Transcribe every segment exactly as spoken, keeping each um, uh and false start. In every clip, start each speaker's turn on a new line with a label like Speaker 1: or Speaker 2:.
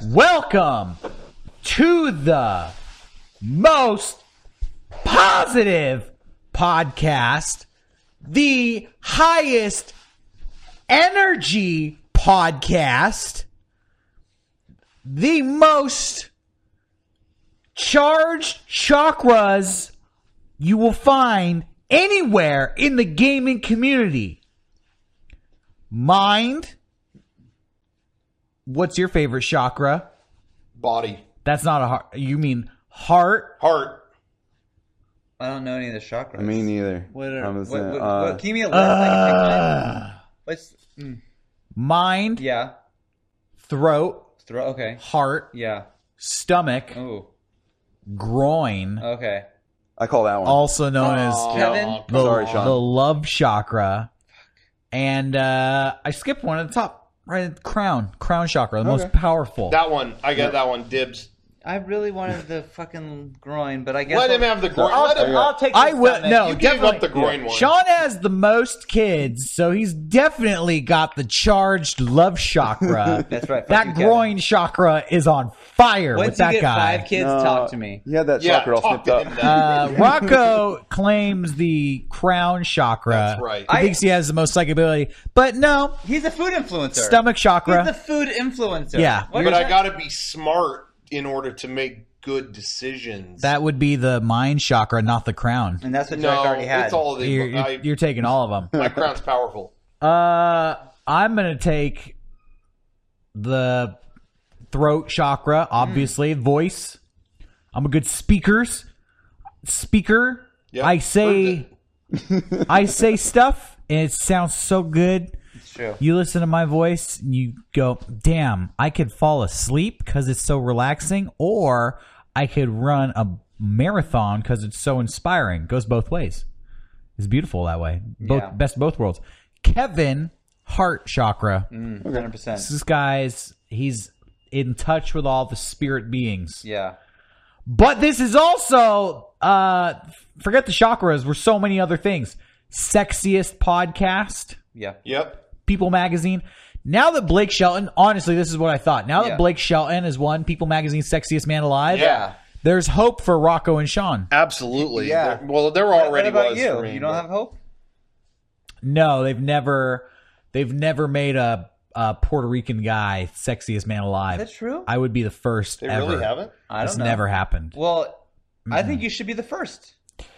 Speaker 1: Welcome to the most positive podcast, the highest energy podcast, the most charged chakras you will find anywhere in the gaming community. Mind. What's your favorite chakra?
Speaker 2: Body.
Speaker 1: That's not a heart. You mean heart?
Speaker 2: Heart.
Speaker 3: I don't know any of the chakras.
Speaker 4: Me neither.
Speaker 3: What are,
Speaker 4: I'm
Speaker 3: what,
Speaker 4: saying,
Speaker 3: what,
Speaker 4: uh,
Speaker 3: what, can you give me a list? I can pick mine. What's, mm,
Speaker 1: Mind,
Speaker 3: yeah.
Speaker 1: throat,
Speaker 3: Throw, okay.
Speaker 1: heart,
Speaker 3: Yeah.
Speaker 1: stomach,
Speaker 3: Ooh.
Speaker 1: groin,
Speaker 3: Okay.
Speaker 4: I call that one.
Speaker 1: also known as
Speaker 3: Kevin?
Speaker 1: the,
Speaker 4: Sorry, Sean.
Speaker 1: the love chakra. And uh, I skipped one at the top. Right at the crown. Crown chakra, the
Speaker 4: Okay.
Speaker 1: most powerful.
Speaker 2: That one. I got that one. Dibs.
Speaker 3: I really wanted the fucking groin, but I guess
Speaker 2: Let
Speaker 3: I'll,
Speaker 2: him have the groin.
Speaker 3: I'll,
Speaker 2: Let him.
Speaker 3: I'll take.
Speaker 1: I
Speaker 3: the
Speaker 1: will.
Speaker 3: stomach.
Speaker 1: No,
Speaker 2: You gave
Speaker 1: definitely.
Speaker 2: up the groin one.
Speaker 1: Sean has the most kids, so he's definitely got the charged love chakra.
Speaker 3: That's right. Fuck
Speaker 1: That
Speaker 3: you,
Speaker 1: groin chakra is on fire
Speaker 3: Once
Speaker 1: with that
Speaker 3: you get
Speaker 1: guy.
Speaker 3: five kids,
Speaker 4: No,
Speaker 3: talk to me.
Speaker 4: He had that
Speaker 2: Yeah,
Speaker 4: chakra all
Speaker 2: talk
Speaker 4: snipped
Speaker 2: to
Speaker 4: up.
Speaker 2: him then.
Speaker 1: Uh, Rocco claims the crown chakra.
Speaker 2: That's right.
Speaker 1: He
Speaker 3: I-
Speaker 1: thinks he has the most psychability, but no,
Speaker 3: He's a food influencer.
Speaker 1: stomach chakra.
Speaker 3: He's the food influencer.
Speaker 1: Yeah.
Speaker 3: What
Speaker 2: but
Speaker 3: is
Speaker 2: I
Speaker 3: that?
Speaker 2: got to be smart in order to make good decisions.
Speaker 1: That would be the mind chakra, not the crown.
Speaker 3: And that's what
Speaker 2: no,
Speaker 3: Jack already had.
Speaker 2: it's all of the.
Speaker 1: You're, you're,
Speaker 2: I,
Speaker 1: you're taking all of them.
Speaker 2: my crown's powerful.
Speaker 1: Uh, I'm gonna take the throat chakra, obviously. Voice. I'm a good speakers speaker.
Speaker 2: Yep,
Speaker 1: I say I say stuff and it sounds so good.
Speaker 3: It's true.
Speaker 1: You listen to my voice and you go, damn, I could fall asleep because it's so relaxing, or I could run a marathon because it's so inspiring. Goes both ways. It's beautiful that way. Both
Speaker 3: Yeah.
Speaker 1: best of both worlds. Kevin, heart chakra.
Speaker 3: Mm, one hundred percent.
Speaker 1: This guy's he's in touch with all the spirit beings.
Speaker 3: Yeah.
Speaker 1: But this is also uh forget the chakras, we're so many other things. Sexiest podcast.
Speaker 3: Yeah.
Speaker 2: Yep.
Speaker 1: People Magazine. Now that Blake Shelton, honestly, this is what I thought. Now that
Speaker 3: Yeah.
Speaker 1: Blake Shelton has won People Magazine's Sexiest Man Alive,
Speaker 3: Yeah.
Speaker 1: there's hope for Rocco and Sean.
Speaker 2: Absolutely.
Speaker 3: Yeah.
Speaker 2: There- well, there
Speaker 3: What,
Speaker 2: already
Speaker 3: what about
Speaker 2: was.
Speaker 3: you?
Speaker 2: for me,
Speaker 3: You don't
Speaker 2: but-
Speaker 3: have hope?
Speaker 1: No, they've never, they've never made a, a Puerto Rican guy Sexiest Man Alive.
Speaker 3: Is that true?
Speaker 1: I would be the first
Speaker 2: They
Speaker 1: ever.
Speaker 2: really haven't.
Speaker 3: I don't
Speaker 1: It's
Speaker 3: know.
Speaker 1: never happened.
Speaker 3: Well, I think you should be the first.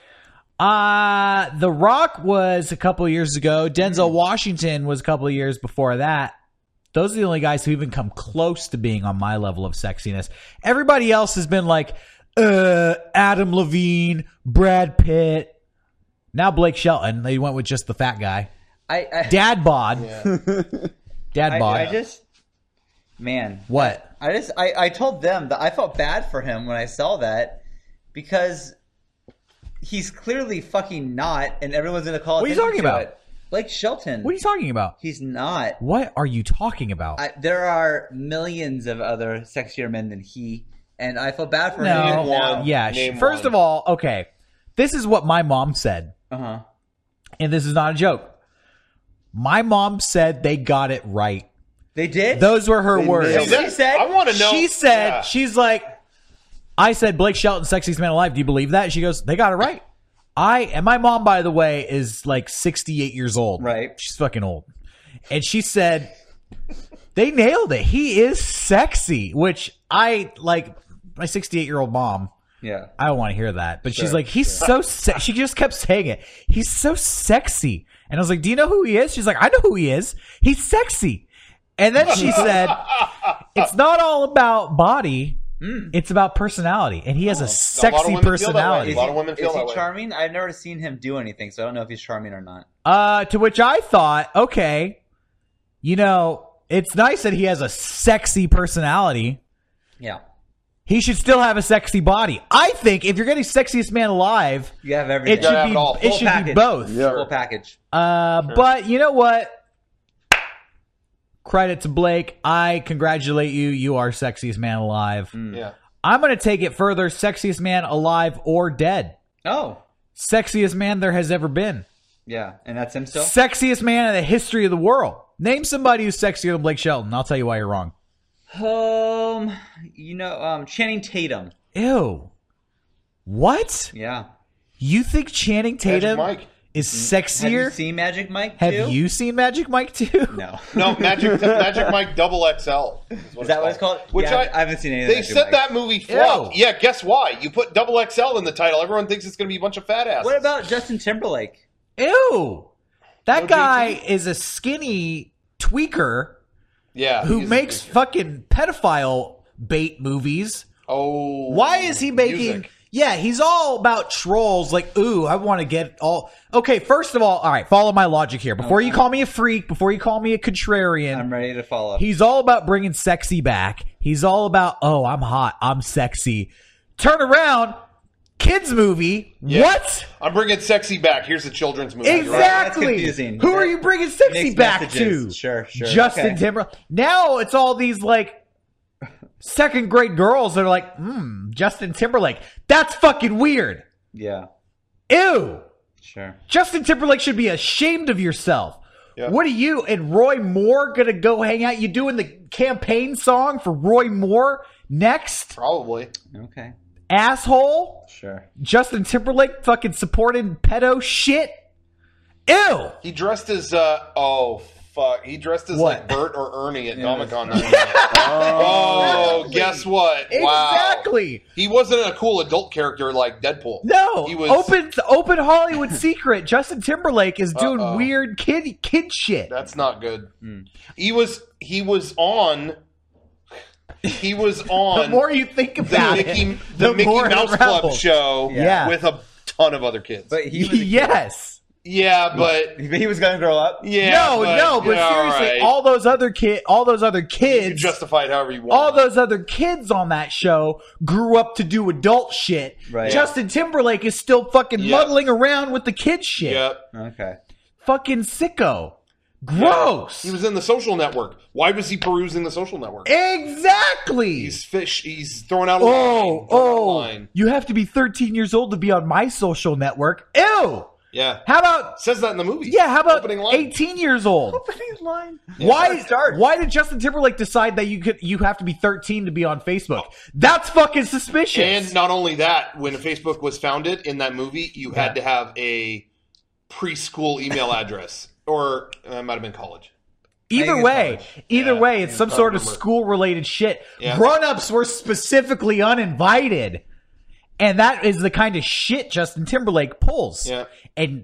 Speaker 1: Uh, The Rock was a couple of years ago. Denzel Washington was a couple of years before that. Those are the only guys who even come close to being on my level of sexiness. Everybody else has been like, uh, Adam Levine, Brad Pitt. Now Blake Shelton. They went with just the fat guy.
Speaker 3: I, I
Speaker 1: Dad bod.
Speaker 2: Yeah.
Speaker 1: Dad
Speaker 3: I,
Speaker 1: bod.
Speaker 3: I just, man,
Speaker 1: What?
Speaker 3: I just, I, I told them that I felt bad for him when I saw that because he's clearly fucking not, and everyone's gonna call.
Speaker 1: What are you
Speaker 3: attention
Speaker 1: talking
Speaker 3: to
Speaker 1: about?
Speaker 3: it. Blake Shelton.
Speaker 1: What are you talking about?
Speaker 3: He's not.
Speaker 1: What are you talking about?
Speaker 3: I, there are millions of other sexier men than he, and I feel bad for
Speaker 1: no.
Speaker 3: him.
Speaker 2: Name one.
Speaker 1: Yeah.
Speaker 2: Name
Speaker 1: First
Speaker 2: one.
Speaker 1: of all, okay. This is what my mom said.
Speaker 3: Uh huh.
Speaker 1: And this is not a joke. My mom said they got it right.
Speaker 3: They did.
Speaker 1: Those were her
Speaker 4: They
Speaker 1: words.
Speaker 4: nailed
Speaker 3: it. She said-
Speaker 2: I want to know.
Speaker 1: She said,
Speaker 2: Yeah.
Speaker 1: she's like, I said Blake Shelton, sexiest man alive. Do you believe that? She goes, they got it right. I, and my mom, by the way, is like sixty-eight years old.
Speaker 3: Right.
Speaker 1: She's fucking old. And she said, they nailed it. He is sexy, which I like my sixty-eight year old mom.
Speaker 3: Yeah.
Speaker 1: I don't want to hear that. But she's
Speaker 3: Sure,
Speaker 1: like, he's so se-. She just kept saying it. He's so sexy. And I was like, do you know who he is? She's like, I know who he is. He's sexy. And then she said, it's not all about body. It's about personality. And he has a
Speaker 2: A lot of
Speaker 1: sexy
Speaker 2: women feel that way.
Speaker 1: personality.
Speaker 2: A lot of women feel
Speaker 3: is he
Speaker 2: that way.
Speaker 3: charming? I've never seen him do anything, so I don't know if he's charming or not.
Speaker 1: Uh, to which I thought, okay, you know, it's nice that he has a sexy personality.
Speaker 3: Yeah.
Speaker 1: He should still have a sexy body. I think if you're getting sexiest man alive,
Speaker 3: You have everything.
Speaker 1: it should
Speaker 2: have
Speaker 1: be
Speaker 2: it all.
Speaker 1: it
Speaker 3: Full
Speaker 1: should be
Speaker 3: package.
Speaker 1: both.
Speaker 4: Yeah.
Speaker 3: Full package.
Speaker 1: Uh, but you know what? Credit to Blake. I congratulate you. You are sexiest man alive.
Speaker 2: Yeah.
Speaker 1: I'm going to take it further. Sexiest man alive or dead.
Speaker 3: Oh.
Speaker 1: Sexiest man there has ever been.
Speaker 3: Yeah. And that's him still?
Speaker 1: Sexiest man in the history of the world. Name somebody who's sexier than Blake Shelton. I'll tell you why you're wrong.
Speaker 3: Um, you know, um, Channing Tatum.
Speaker 1: Ew. What?
Speaker 3: Yeah.
Speaker 1: You think Channing Tatum
Speaker 2: Mike.
Speaker 1: is
Speaker 3: Have
Speaker 1: sexier?
Speaker 3: you seen Magic Mike?
Speaker 1: Have
Speaker 3: too?
Speaker 1: you seen Magic Mike too?
Speaker 3: No.
Speaker 2: No, Magic Magic Mike Double X L. Is, what
Speaker 3: Is that what it's called?
Speaker 2: Which
Speaker 3: yeah,
Speaker 2: I,
Speaker 3: I haven't seen any of
Speaker 2: They
Speaker 3: Magic
Speaker 2: said
Speaker 3: Mike.
Speaker 2: that movie flopped.
Speaker 1: Ew.
Speaker 2: Yeah, guess why? You put Double X L in the title. Everyone thinks it's going to be a bunch of fat asses.
Speaker 3: What about Justin Timberlake?
Speaker 1: Ew. That
Speaker 2: No
Speaker 1: guy
Speaker 2: J T?
Speaker 1: is a skinny tweaker
Speaker 2: Yeah,
Speaker 1: who
Speaker 2: he's-
Speaker 1: makes fucking pedophile bait movies.
Speaker 2: Oh,
Speaker 1: Why is he making?
Speaker 2: music.
Speaker 1: Yeah, he's all about trolls. Like, ooh, I want to get all. Okay, first of all, all right, follow my logic here. Before you call me a freak, before you call me a contrarian,
Speaker 3: I'm ready to follow.
Speaker 1: he's all about bringing sexy back. He's all about, oh, I'm hot, I'm sexy. Turn around, kids movie.
Speaker 2: Yeah.
Speaker 1: What?
Speaker 2: I'm bringing sexy back. Here's a children's movie. You're right.
Speaker 1: Exactly.
Speaker 3: That's confusing.
Speaker 1: Who are
Speaker 3: That-
Speaker 1: you bringing sexy
Speaker 3: Mixed
Speaker 1: back
Speaker 3: messages.
Speaker 1: to?
Speaker 3: Sure, sure.
Speaker 1: Justin
Speaker 3: Okay.
Speaker 1: Timberlake. Now it's all these like second grade girls that are like, hmm, Justin Timberlake. That's fucking weird.
Speaker 3: Yeah,
Speaker 1: Ew.
Speaker 3: sure.
Speaker 1: Justin Timberlake should be ashamed of yourself.
Speaker 2: Yeah.
Speaker 1: What are you and Roy Moore gonna go hang out? You doing the campaign song for Roy Moore next?
Speaker 2: Probably.
Speaker 3: Okay,
Speaker 1: Asshole.
Speaker 3: sure.
Speaker 1: Justin Timberlake fucking supporting pedo shit. Ew.
Speaker 2: He dressed as uh oh fuck. He dressed as
Speaker 1: What?
Speaker 2: like Bert or Ernie at
Speaker 3: Yeah,
Speaker 2: Comic Con.
Speaker 3: that's-
Speaker 2: Oh,
Speaker 1: Exactly.
Speaker 2: guess what? Wow.
Speaker 1: Exactly.
Speaker 2: He wasn't a cool adult character like Deadpool.
Speaker 1: No,
Speaker 2: He was
Speaker 1: open open Hollywood secret. Justin Timberlake is doing
Speaker 2: Uh-oh.
Speaker 1: weird kid kid shit.
Speaker 2: That's not good.
Speaker 3: Hmm.
Speaker 2: He was he was on he was
Speaker 1: The
Speaker 2: on
Speaker 1: more you think
Speaker 2: the
Speaker 1: about
Speaker 2: Mickey
Speaker 1: it,
Speaker 2: the, Mickey
Speaker 1: more it
Speaker 2: Mouse Club
Speaker 1: unravels.
Speaker 2: show
Speaker 1: Yeah.
Speaker 2: with a ton of other kids.
Speaker 3: But he was a kid.
Speaker 1: yes.
Speaker 2: yeah, but
Speaker 3: He was going to grow up.
Speaker 2: yeah,
Speaker 1: no,
Speaker 2: but,
Speaker 1: no, but
Speaker 2: yeah,
Speaker 1: seriously,
Speaker 2: all right.
Speaker 1: all those other kid, all those other
Speaker 2: you
Speaker 1: kids,
Speaker 2: justify it however you want.
Speaker 1: all those other kids on that show grew up to do adult shit.
Speaker 3: Right.
Speaker 1: Justin Timberlake is still fucking
Speaker 2: Yeah.
Speaker 1: muddling around with the kid shit.
Speaker 2: Yep.
Speaker 3: Okay.
Speaker 1: Fucking sicko. Gross.
Speaker 2: He was in the Social Network. Why was he perusing the Social Network?
Speaker 1: Exactly.
Speaker 2: He's fish. He's throwing out a
Speaker 1: Oh,
Speaker 2: line. throwing out a
Speaker 1: oh,
Speaker 2: line.
Speaker 1: you have to be thirteen years old to be on my social network. Ew.
Speaker 2: Yeah.
Speaker 1: How about,
Speaker 2: Says that in the movie.
Speaker 1: yeah, how about
Speaker 2: Opening line.
Speaker 1: eighteen years old?
Speaker 3: Opening line.
Speaker 1: Why,
Speaker 3: start.
Speaker 1: why did Justin Timberlake decide that you could, you have to be thirteen to be on Facebook? That's fucking suspicious.
Speaker 2: And not only that, when Facebook was founded in that movie, you had to have a preschool email address, or uh, it might have been college.
Speaker 1: Either
Speaker 3: it's
Speaker 1: way,
Speaker 3: college.
Speaker 1: either
Speaker 2: Yeah,
Speaker 1: way, it's
Speaker 2: I
Speaker 1: some
Speaker 2: don't
Speaker 1: sort of
Speaker 2: remember.
Speaker 1: school related shit.
Speaker 2: Yeah.
Speaker 1: Grown-ups were specifically uninvited. And that is the kind of shit Justin Timberlake pulls.
Speaker 2: Yeah.
Speaker 1: And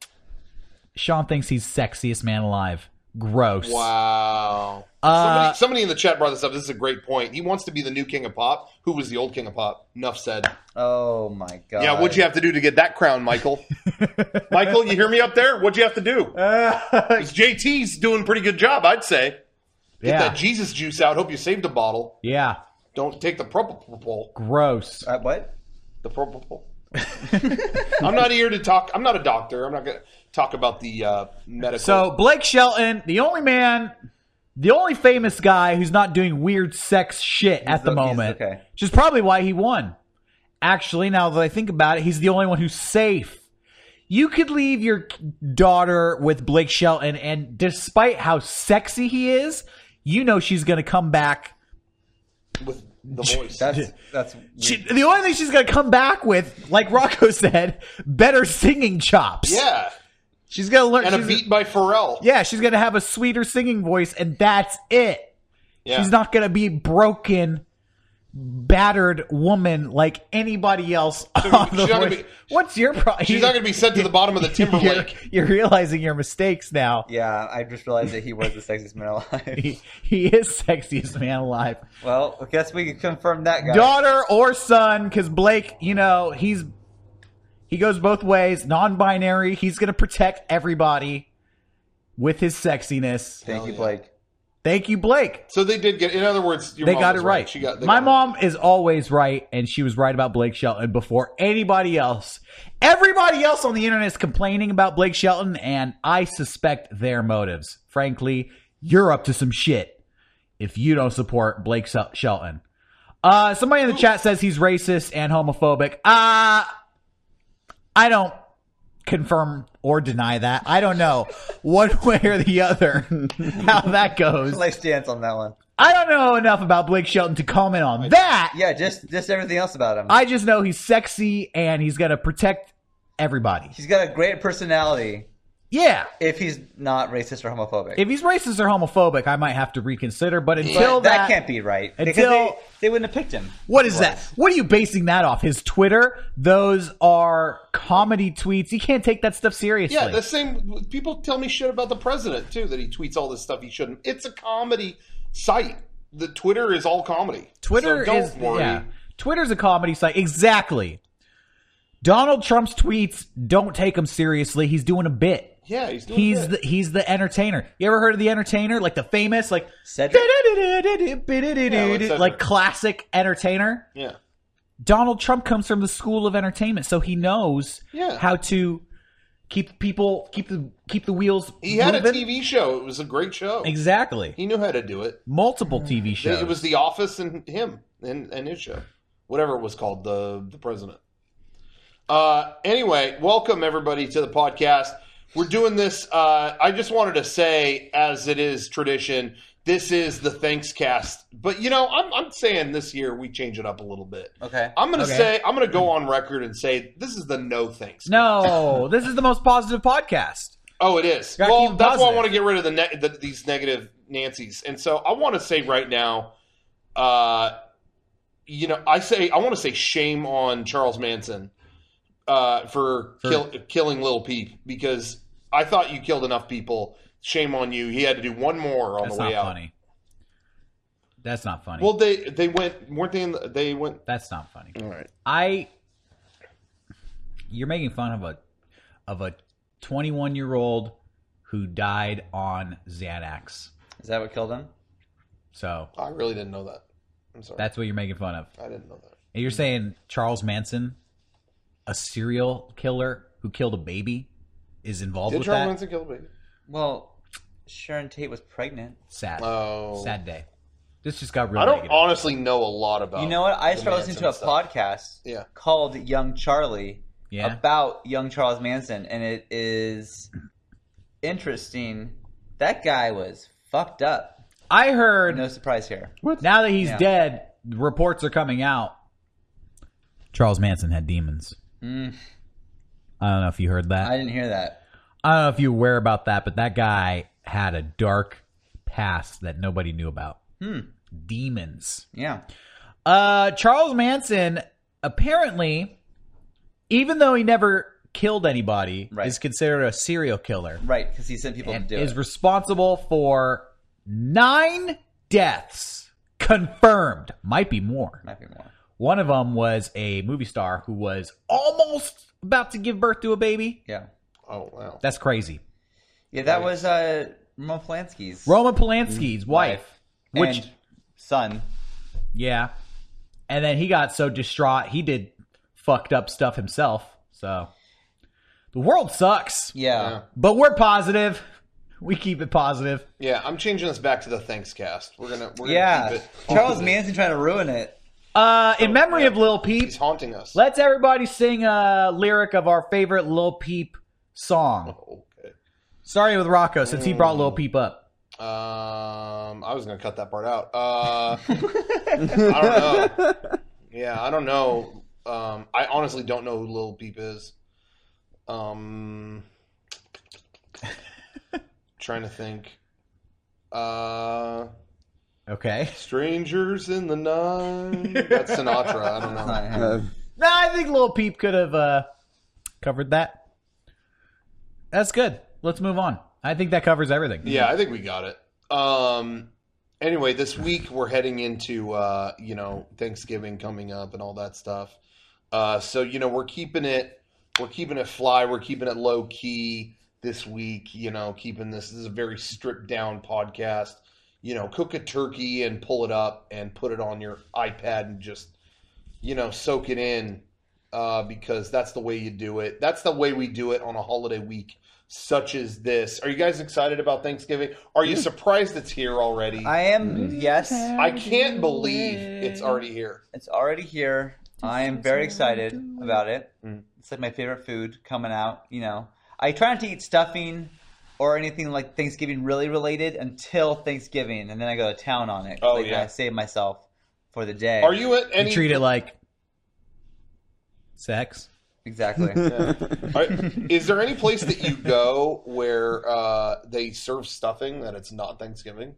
Speaker 1: Sean thinks he's sexiest man alive. Gross.
Speaker 2: Wow.
Speaker 1: Uh,
Speaker 2: somebody, somebody in the chat brought this up. This is a great point. He wants to be the new king of pop. Who was the old king of pop? Enough said.
Speaker 3: Oh my god.
Speaker 2: Yeah, what'd you have to do to get that crown, Michael? Michael, you hear me up there? What'd you have to do? 'Cause J T's doing a pretty good job, I'd say. Get
Speaker 1: Yeah.
Speaker 2: that Jesus juice out. Hope you saved a bottle.
Speaker 1: Yeah.
Speaker 2: Don't take the propofol.
Speaker 1: Gross.
Speaker 3: Uh, what?
Speaker 2: The propofol. I'm not here to talk. I'm not a doctor. I'm not going to talk about the uh, medical.
Speaker 1: So Blake Shelton, the only man, the only famous guy who's not doing weird sex shit at the,
Speaker 3: the- he's-
Speaker 1: moment,
Speaker 3: okay.
Speaker 1: which is probably why he won. Actually, now that I think about it, he's the only one who's safe. You could leave your daughter with Blake Shelton, and despite how sexy he is, you know she's going to come back.
Speaker 2: with the voice.
Speaker 3: That's that's.
Speaker 1: She, the only thing she's going to come back with, like Rocco said, better singing chops.
Speaker 2: yeah.
Speaker 1: She's going to learn.
Speaker 2: And a
Speaker 1: she's-
Speaker 2: beat by Pharrell.
Speaker 1: Yeah, she's going to have a sweeter singing voice, and that's it.
Speaker 2: Yeah.
Speaker 1: She's not going to be broken, battered woman like anybody else on
Speaker 2: she's
Speaker 1: the
Speaker 2: not gonna
Speaker 1: voice.
Speaker 2: be-
Speaker 1: What's your problem?
Speaker 2: She's not going to be sent to the bottom of the Timberlake.
Speaker 1: You're, you're realizing your mistakes now.
Speaker 3: Yeah, I just realized that he was the sexiest man alive.
Speaker 1: He, he is sexiest man alive.
Speaker 3: Well, I guess we can confirm that guy.
Speaker 1: Daughter or son, because Blake, you know, he's he goes both ways. Non-binary. He's going to protect everybody with his sexiness.
Speaker 3: Thank
Speaker 2: Hell
Speaker 3: you,
Speaker 2: yeah.
Speaker 3: Blake.
Speaker 1: Thank you, Blake.
Speaker 2: So they did get. In other words, your
Speaker 1: They
Speaker 2: mom
Speaker 1: got it
Speaker 2: was
Speaker 1: right.
Speaker 2: She got. they
Speaker 1: My
Speaker 2: got it.
Speaker 1: mom is always right, and she was right about Blake Shelton before anybody else. Everybody else on the internet is complaining about Blake Shelton, and I suspect their motives. Frankly, you're up to some shit if you don't support Blake Sel- Shelton. Uh, somebody in the chat says he's racist and homophobic. Uh, I don't confirm or deny that. I don't know one way or the other how that goes.
Speaker 3: Nice stance on that one.
Speaker 1: I don't know enough about Blake Shelton to comment on that.
Speaker 3: Yeah, just just everything else about him.
Speaker 1: I just know he's sexy and he's going to protect everybody.
Speaker 3: He's got a great personality.
Speaker 1: Yeah.
Speaker 3: If he's not racist or homophobic.
Speaker 1: If he's racist or homophobic, I might have to reconsider. But until
Speaker 3: but
Speaker 1: that,
Speaker 3: that can't be right.
Speaker 1: Until,
Speaker 3: because they, they wouldn't have picked him.
Speaker 1: What is that? What are you basing that off? His Twitter? Those are comedy tweets. You can't take that stuff seriously.
Speaker 2: Yeah, the same. People tell me shit about the president too, that he tweets all this stuff he shouldn't. It's a comedy site. The Twitter is all comedy.
Speaker 1: Twitter
Speaker 2: so don't
Speaker 1: is
Speaker 2: worry.
Speaker 1: yeah. Twitter's a comedy site. Exactly. Donald Trump's tweets, don't take him seriously. He's doing a bit.
Speaker 2: Yeah, he's doing
Speaker 1: He's
Speaker 2: good.
Speaker 1: the he's the entertainer. You ever heard of the entertainer? Like the famous, like
Speaker 3: Cedric?
Speaker 2: Cedric.
Speaker 1: like classic entertainer.
Speaker 2: Yeah.
Speaker 1: Donald Trump comes from the school of entertainment, so he knows
Speaker 2: Yeah.
Speaker 1: how to keep people keep the keep the wheels.
Speaker 2: He had
Speaker 1: moving.
Speaker 2: a T V show. It was a great show.
Speaker 1: Exactly.
Speaker 2: He knew how to do it.
Speaker 1: Multiple T V shows.
Speaker 2: It was The Office and him and, and his show. Whatever it was called, the the president. Uh, anyway, welcome everybody to the podcast. We're doing this. Uh, I just wanted to say, as it is tradition, this is the Thankscast. But you know, I'm I'm saying this year we change it up a little bit.
Speaker 3: Okay.
Speaker 2: I'm gonna
Speaker 1: Okay.
Speaker 2: say I'm gonna go on record and say this is the no thanks.
Speaker 1: No, this is the most positive podcast.
Speaker 2: Oh, it is.
Speaker 1: Gotta
Speaker 2: Well,
Speaker 1: keep
Speaker 2: that's why I
Speaker 1: positive.
Speaker 2: want to get rid of the, ne- the these negative Nancys. And so I want to say right now, uh, you know, I say I want to say shame on Charles Manson uh, for,
Speaker 1: For-
Speaker 2: kill, killing Lil Peep, because I thought you killed enough people. Shame on you. He had to do one more on
Speaker 1: That's
Speaker 2: the way
Speaker 1: not
Speaker 2: out.
Speaker 1: funny. That's not funny.
Speaker 2: Well, they they went weren't they? In the, they went.
Speaker 1: That's not funny.
Speaker 2: All right.
Speaker 1: I you're making fun of a of a twenty-one year old who died on Xanax.
Speaker 3: Is that what killed him?
Speaker 1: So
Speaker 2: I really didn't know that. I'm sorry.
Speaker 1: that's what you're making fun of.
Speaker 2: I didn't know that.
Speaker 1: And you're saying Charles Manson, a serial killer who killed a baby, is involved
Speaker 2: Did
Speaker 1: with
Speaker 2: Charles
Speaker 1: that?
Speaker 2: Manson kill the baby?
Speaker 3: Well, Sharon Tate was pregnant.
Speaker 1: Sad.
Speaker 2: Oh,
Speaker 1: Sad day. This just got real
Speaker 2: I don't
Speaker 1: negative.
Speaker 2: honestly know a lot about.
Speaker 3: You know what? I
Speaker 2: the
Speaker 3: started listening to a
Speaker 2: Manson stuff.
Speaker 3: podcast
Speaker 2: Yeah.
Speaker 3: called Young Charlie
Speaker 1: Yeah.
Speaker 3: about young Charles Manson, and it is interesting. That guy was fucked up.
Speaker 1: I heard
Speaker 3: No surprise here.
Speaker 1: now that he's
Speaker 3: Yeah.
Speaker 1: dead, reports are coming out. Charles Manson had demons.
Speaker 3: Mm,
Speaker 1: I don't know if you heard that.
Speaker 3: I didn't hear that.
Speaker 1: I don't know if you're aware about that, but that guy had a dark past that nobody knew about.
Speaker 3: Hmm.
Speaker 1: Demons.
Speaker 3: Yeah.
Speaker 1: Uh, Charles Manson, apparently, even though he never killed anybody,
Speaker 3: Right.
Speaker 1: is considered a serial killer.
Speaker 3: Right, because he sent people
Speaker 1: And
Speaker 3: to do
Speaker 1: is
Speaker 3: it.
Speaker 1: responsible for nine deaths confirmed. Might be more.
Speaker 3: Might be more.
Speaker 1: One of them was a movie star who was almost about to give birth to a baby.
Speaker 3: Yeah.
Speaker 2: Oh wow.
Speaker 1: That's crazy.
Speaker 3: Yeah, that
Speaker 2: Right.
Speaker 3: was uh, Roman Polanski's
Speaker 1: Roman Polanski's wife, which,
Speaker 3: and son.
Speaker 1: yeah. And then he got so distraught, he did fucked up stuff himself. So the world sucks.
Speaker 3: Yeah.
Speaker 2: Yeah.
Speaker 1: But we're positive. We keep it positive.
Speaker 2: Yeah, I'm changing this back to the Thankscast. We're gonna, we're gonna
Speaker 3: Yeah.
Speaker 2: keep it.
Speaker 3: Charles
Speaker 2: positive.
Speaker 3: Manson trying to ruin it.
Speaker 1: Uh, in memory of Lil Peep,
Speaker 2: He's haunting us.
Speaker 1: let's everybody sing a lyric of our favorite Lil Peep song.
Speaker 2: Okay.
Speaker 1: Starting with Rocco, since he brought Lil Peep up.
Speaker 2: Um, I was gonna cut that part out. Uh, I don't know. Yeah, I don't know. Um, I honestly don't know who Lil Peep is. Um, trying to think. Uh,
Speaker 1: Okay.
Speaker 2: Strangers in the Night. That's Sinatra. I don't
Speaker 3: It's
Speaker 2: know.
Speaker 3: not him.
Speaker 4: Uh,
Speaker 1: Nah, I think Lil Peep could have uh, covered that. That's good. Let's move on. I think that covers everything.
Speaker 2: Yeah, I think we got it. Um, anyway, this week we're heading into uh, you know Thanksgiving coming up and all that stuff. Uh, so you know we're keeping it we're keeping it fly. We're keeping it low key this week. You know, keeping this, this is a very stripped down podcast. You know, cook a turkey and pull it up and put it on your iPad and just you know soak it in uh, because that's the way you do it. That's the way we do it on a holiday week such as this. Are you guys excited about Thanksgiving? Are you surprised it's here already?
Speaker 3: I am, yes.
Speaker 2: I can't believe it's already here.
Speaker 3: It's already here. I am very excited about it.
Speaker 2: Mm.
Speaker 3: It's like my favorite food coming out, you know. I try not to eat stuffing or anything like Thanksgiving really related until Thanksgiving, and then I go to town on it.
Speaker 2: Oh,
Speaker 3: like,
Speaker 2: yeah.
Speaker 3: I save myself for the day.
Speaker 2: Are you at any?
Speaker 1: You treat it like sex.
Speaker 3: Exactly.
Speaker 2: Are, is there any place that you go where uh, they serve stuffing that it's not Thanksgiving?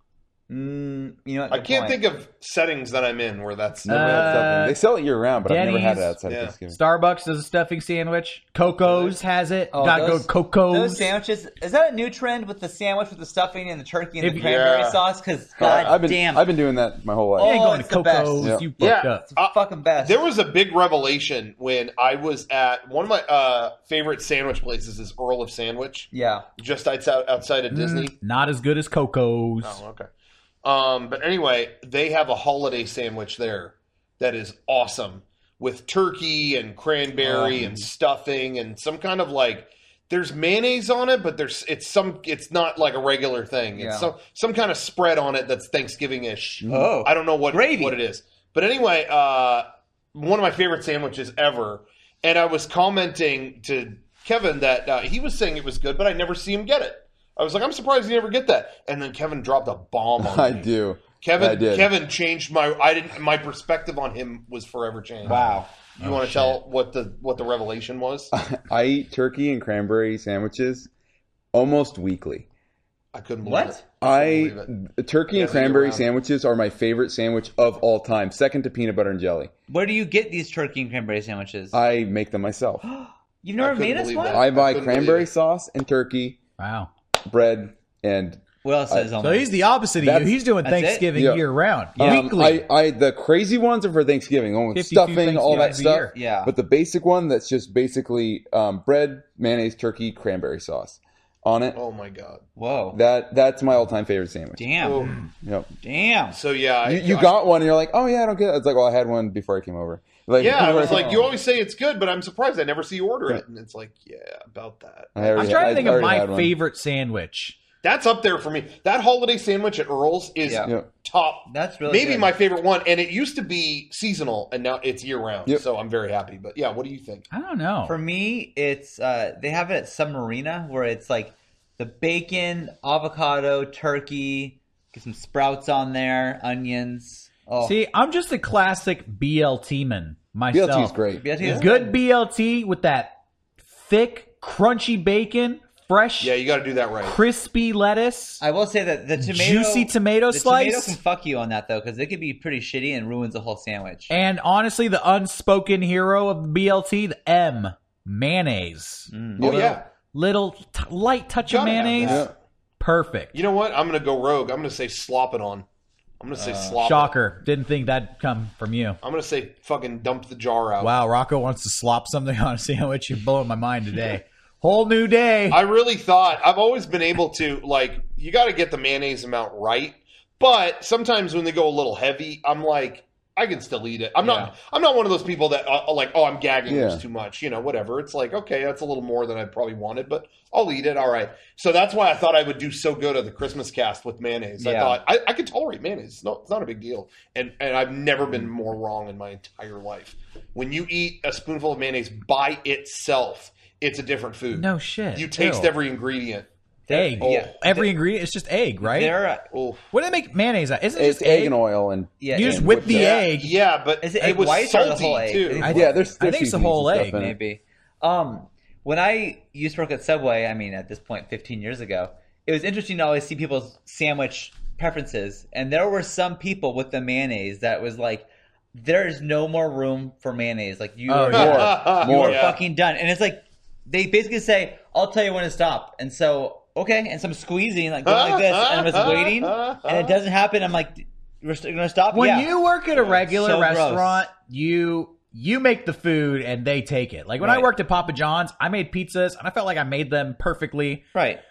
Speaker 3: Mm, you know what?
Speaker 2: I
Speaker 3: Good
Speaker 2: can't
Speaker 3: point.
Speaker 2: think of settings that I'm in where that's.
Speaker 4: Never had stuffing. They sell it year round, but I've never had it
Speaker 1: Denny's,
Speaker 4: outside
Speaker 2: yeah.
Speaker 4: of Thanksgiving.
Speaker 1: Starbucks does a stuffing sandwich. Coco's has it.
Speaker 3: Oh,
Speaker 1: Gotta
Speaker 3: those-
Speaker 1: go Coco's.
Speaker 3: Those sandwiches, is that a new trend with the sandwich with the stuffing and the turkey and
Speaker 1: If-
Speaker 3: the cranberry
Speaker 2: yeah.
Speaker 3: sauce? Because,
Speaker 4: I-
Speaker 3: god
Speaker 4: I've been
Speaker 3: damn,
Speaker 4: I've been doing that my whole life.
Speaker 1: You ain't
Speaker 3: Oh,
Speaker 1: going to
Speaker 3: it's the best.
Speaker 1: Coco's.
Speaker 4: Yeah.
Speaker 1: You
Speaker 2: Yeah.
Speaker 1: fucked up.
Speaker 3: it's the fucking best.
Speaker 2: There was a big revelation when I was at one of my uh, favorite sandwich places is Earl of Sandwich,
Speaker 3: yeah.
Speaker 2: just outside outside of Disney.
Speaker 1: Mm, not as good as Coco's.
Speaker 2: Oh, okay. Um, but anyway, they have a holiday sandwich there that is awesome with turkey and cranberry
Speaker 4: Oh.
Speaker 2: and stuffing and some kind of like there's mayonnaise on it, but there's it's some it's not like a regular thing. It's
Speaker 3: Yeah.
Speaker 2: some some kind of spread on it that's Thanksgiving-ish.
Speaker 3: Oh.
Speaker 2: I don't know what
Speaker 3: Gravy.
Speaker 2: what it is. But anyway, uh, one of my favorite sandwiches ever. And I was commenting to Kevin that uh, he was saying it was good, but I never see him get it. I was like, I'm surprised you never get that. And then Kevin dropped a bomb on
Speaker 4: I
Speaker 2: me.
Speaker 4: do.
Speaker 2: Kevin
Speaker 4: I did.
Speaker 2: Kevin changed my I didn't my perspective on him was forever changed.
Speaker 3: Wow.
Speaker 2: You
Speaker 1: Oh,
Speaker 2: want to
Speaker 1: shit.
Speaker 2: tell what the what the revelation was?
Speaker 4: I eat turkey and cranberry sandwiches almost weekly.
Speaker 2: I couldn't believe
Speaker 3: What?
Speaker 2: it.
Speaker 4: I
Speaker 2: couldn't
Speaker 4: turkey
Speaker 2: Yeah,
Speaker 4: and
Speaker 2: so you're
Speaker 4: cranberry
Speaker 2: around.
Speaker 4: sandwiches are my favorite sandwich of all time, second to peanut butter and jelly.
Speaker 3: Where do you get these turkey and cranberry sandwiches?
Speaker 4: I make them myself.
Speaker 3: You've never
Speaker 2: couldn't
Speaker 3: made us
Speaker 2: believe
Speaker 3: one?
Speaker 2: that.
Speaker 4: I buy
Speaker 2: couldn't
Speaker 4: cranberry
Speaker 2: believe it.
Speaker 4: sauce and turkey,
Speaker 1: Wow.
Speaker 4: bread, and
Speaker 3: What else is on
Speaker 1: So
Speaker 3: there?
Speaker 1: he's the opposite of you.
Speaker 4: That's-
Speaker 1: He's doing
Speaker 3: that's it?
Speaker 1: Thanksgiving
Speaker 4: Yeah.
Speaker 1: year round.
Speaker 4: Um,
Speaker 1: Weekly.
Speaker 4: I, I the crazy ones are for Thanksgiving, the one with
Speaker 1: fifty-two
Speaker 4: stuffing, all that
Speaker 1: Thanksgivings a
Speaker 4: stuff.
Speaker 1: year.
Speaker 3: Yeah.
Speaker 4: But the basic one that's just basically um, bread, mayonnaise, turkey, cranberry sauce on it.
Speaker 2: Oh my god.
Speaker 3: Whoa.
Speaker 4: That that's my all time favorite sandwich.
Speaker 3: Damn.
Speaker 2: Oh.
Speaker 4: Yep.
Speaker 3: Damn.
Speaker 2: So yeah, I,
Speaker 4: You, you
Speaker 2: I-
Speaker 4: got one, and you're like, oh yeah, I don't get it. It's like, well, I had one before I came over. Like,
Speaker 2: Yeah, I was
Speaker 4: like,
Speaker 2: like, you always say it's good, but I'm surprised I never see you order it. And it's like, yeah, about that.
Speaker 4: I already-
Speaker 1: I'm trying
Speaker 4: I
Speaker 1: to think of
Speaker 4: already
Speaker 1: my
Speaker 4: had one.
Speaker 1: favorite sandwich.
Speaker 2: That's up there for me. That holiday sandwich at Earl's is
Speaker 3: Yeah.
Speaker 4: Yep.
Speaker 2: top.
Speaker 3: That's really
Speaker 2: maybe
Speaker 3: good.
Speaker 2: my favorite one. And it used to be seasonal, and now it's year round.
Speaker 4: Yep.
Speaker 2: So I'm very happy. But yeah, what do you think?
Speaker 1: I don't know.
Speaker 3: For me, it's uh, they have it at Submarina where it's like the bacon, avocado, turkey, get some sprouts on there, onions. Oh,
Speaker 1: See, I'm just a classic B L T man myself.
Speaker 4: B L T is great.
Speaker 3: B L T is
Speaker 1: Good B L T with that thick, crunchy bacon, fresh,
Speaker 2: Yeah, you got to do that right.
Speaker 1: crispy lettuce,
Speaker 3: I will say that the tomato,
Speaker 1: juicy tomato
Speaker 3: the
Speaker 1: slice.
Speaker 3: tomato can fuck you on that though because it could be pretty shitty and ruins the whole sandwich.
Speaker 1: And honestly, the unspoken hero of the B L T, the M, mayonnaise.
Speaker 3: Mm.
Speaker 2: Oh yeah.
Speaker 1: Little t- light touch of
Speaker 2: Gotta have
Speaker 1: mayonnaise.
Speaker 2: that.
Speaker 4: Yeah.
Speaker 1: Perfect.
Speaker 2: You know what? I'm going to go rogue. I'm going to say slop it on. I'm going to say slop it.
Speaker 1: Shocker. Didn't think that'd come from you.
Speaker 2: I'm going to say fucking dump the jar out.
Speaker 1: Wow, Rocco wants to slop something on a sandwich. You're blowing my mind today. Whole new day.
Speaker 2: I really thought I've always been able to like you got to get the mayonnaise amount right, but sometimes when they go a little heavy, I'm like I can still eat it. I'm
Speaker 3: Yeah.
Speaker 2: not I'm not one of those people that are like oh I'm gagging
Speaker 4: Yeah.
Speaker 2: there's too much, you know, whatever. It's like okay, that's a little more than I probably wanted, but I'll eat it. All right. So that's why I thought I would do so good at the Christmas cast with mayonnaise. I
Speaker 3: Yeah.
Speaker 2: thought I, I could tolerate mayonnaise. It's not, it's not a big deal, and and I've never been more wrong in my entire life. When you eat a spoonful of mayonnaise by itself, it's a different food.
Speaker 1: No shit.
Speaker 2: You taste
Speaker 1: Ew.
Speaker 2: every ingredient.
Speaker 1: egg.
Speaker 2: Oh.
Speaker 3: Yeah.
Speaker 1: Every ingredient is just egg, right?
Speaker 3: There,
Speaker 2: Oh,
Speaker 1: What do they make mayonnaise out? Isn't it
Speaker 4: It's
Speaker 1: just
Speaker 4: egg and oil, and
Speaker 3: yeah,
Speaker 1: You just
Speaker 3: and-
Speaker 1: whip the
Speaker 2: yeah,
Speaker 1: egg.
Speaker 2: Yeah, but
Speaker 3: Is it
Speaker 2: it
Speaker 3: egg
Speaker 2: was
Speaker 3: white or
Speaker 2: salty
Speaker 3: the whole egg?
Speaker 2: too.
Speaker 3: I-
Speaker 4: yeah, there's,
Speaker 1: I
Speaker 4: there's
Speaker 1: think it's the
Speaker 4: seasonings
Speaker 1: whole
Speaker 4: and stuff
Speaker 1: egg,
Speaker 4: in it.
Speaker 3: maybe. Um, when I used to work at Subway, I mean, at this point, fifteen years ago, it was interesting to always see people's sandwich preferences, and there were some people with the mayonnaise that was like, "There is no more room for mayonnaise. Like you
Speaker 1: Oh,
Speaker 3: are,
Speaker 1: yeah.
Speaker 3: you
Speaker 4: More.
Speaker 3: are
Speaker 2: Yeah.
Speaker 3: fucking done." And it's like they basically say, "I'll tell you when to stop," and so okay, and some squeezing like going like this, and I'm just waiting, and it doesn't happen. I'm like, "We're st- gonna stop."
Speaker 1: When
Speaker 3: yeah.
Speaker 1: you work at a regular
Speaker 3: So gross.
Speaker 1: restaurant, you you make the food and they take it. Like when I
Speaker 3: Right.
Speaker 1: worked at Papa John's, I made pizzas and I felt like I made them perfectly.
Speaker 3: right.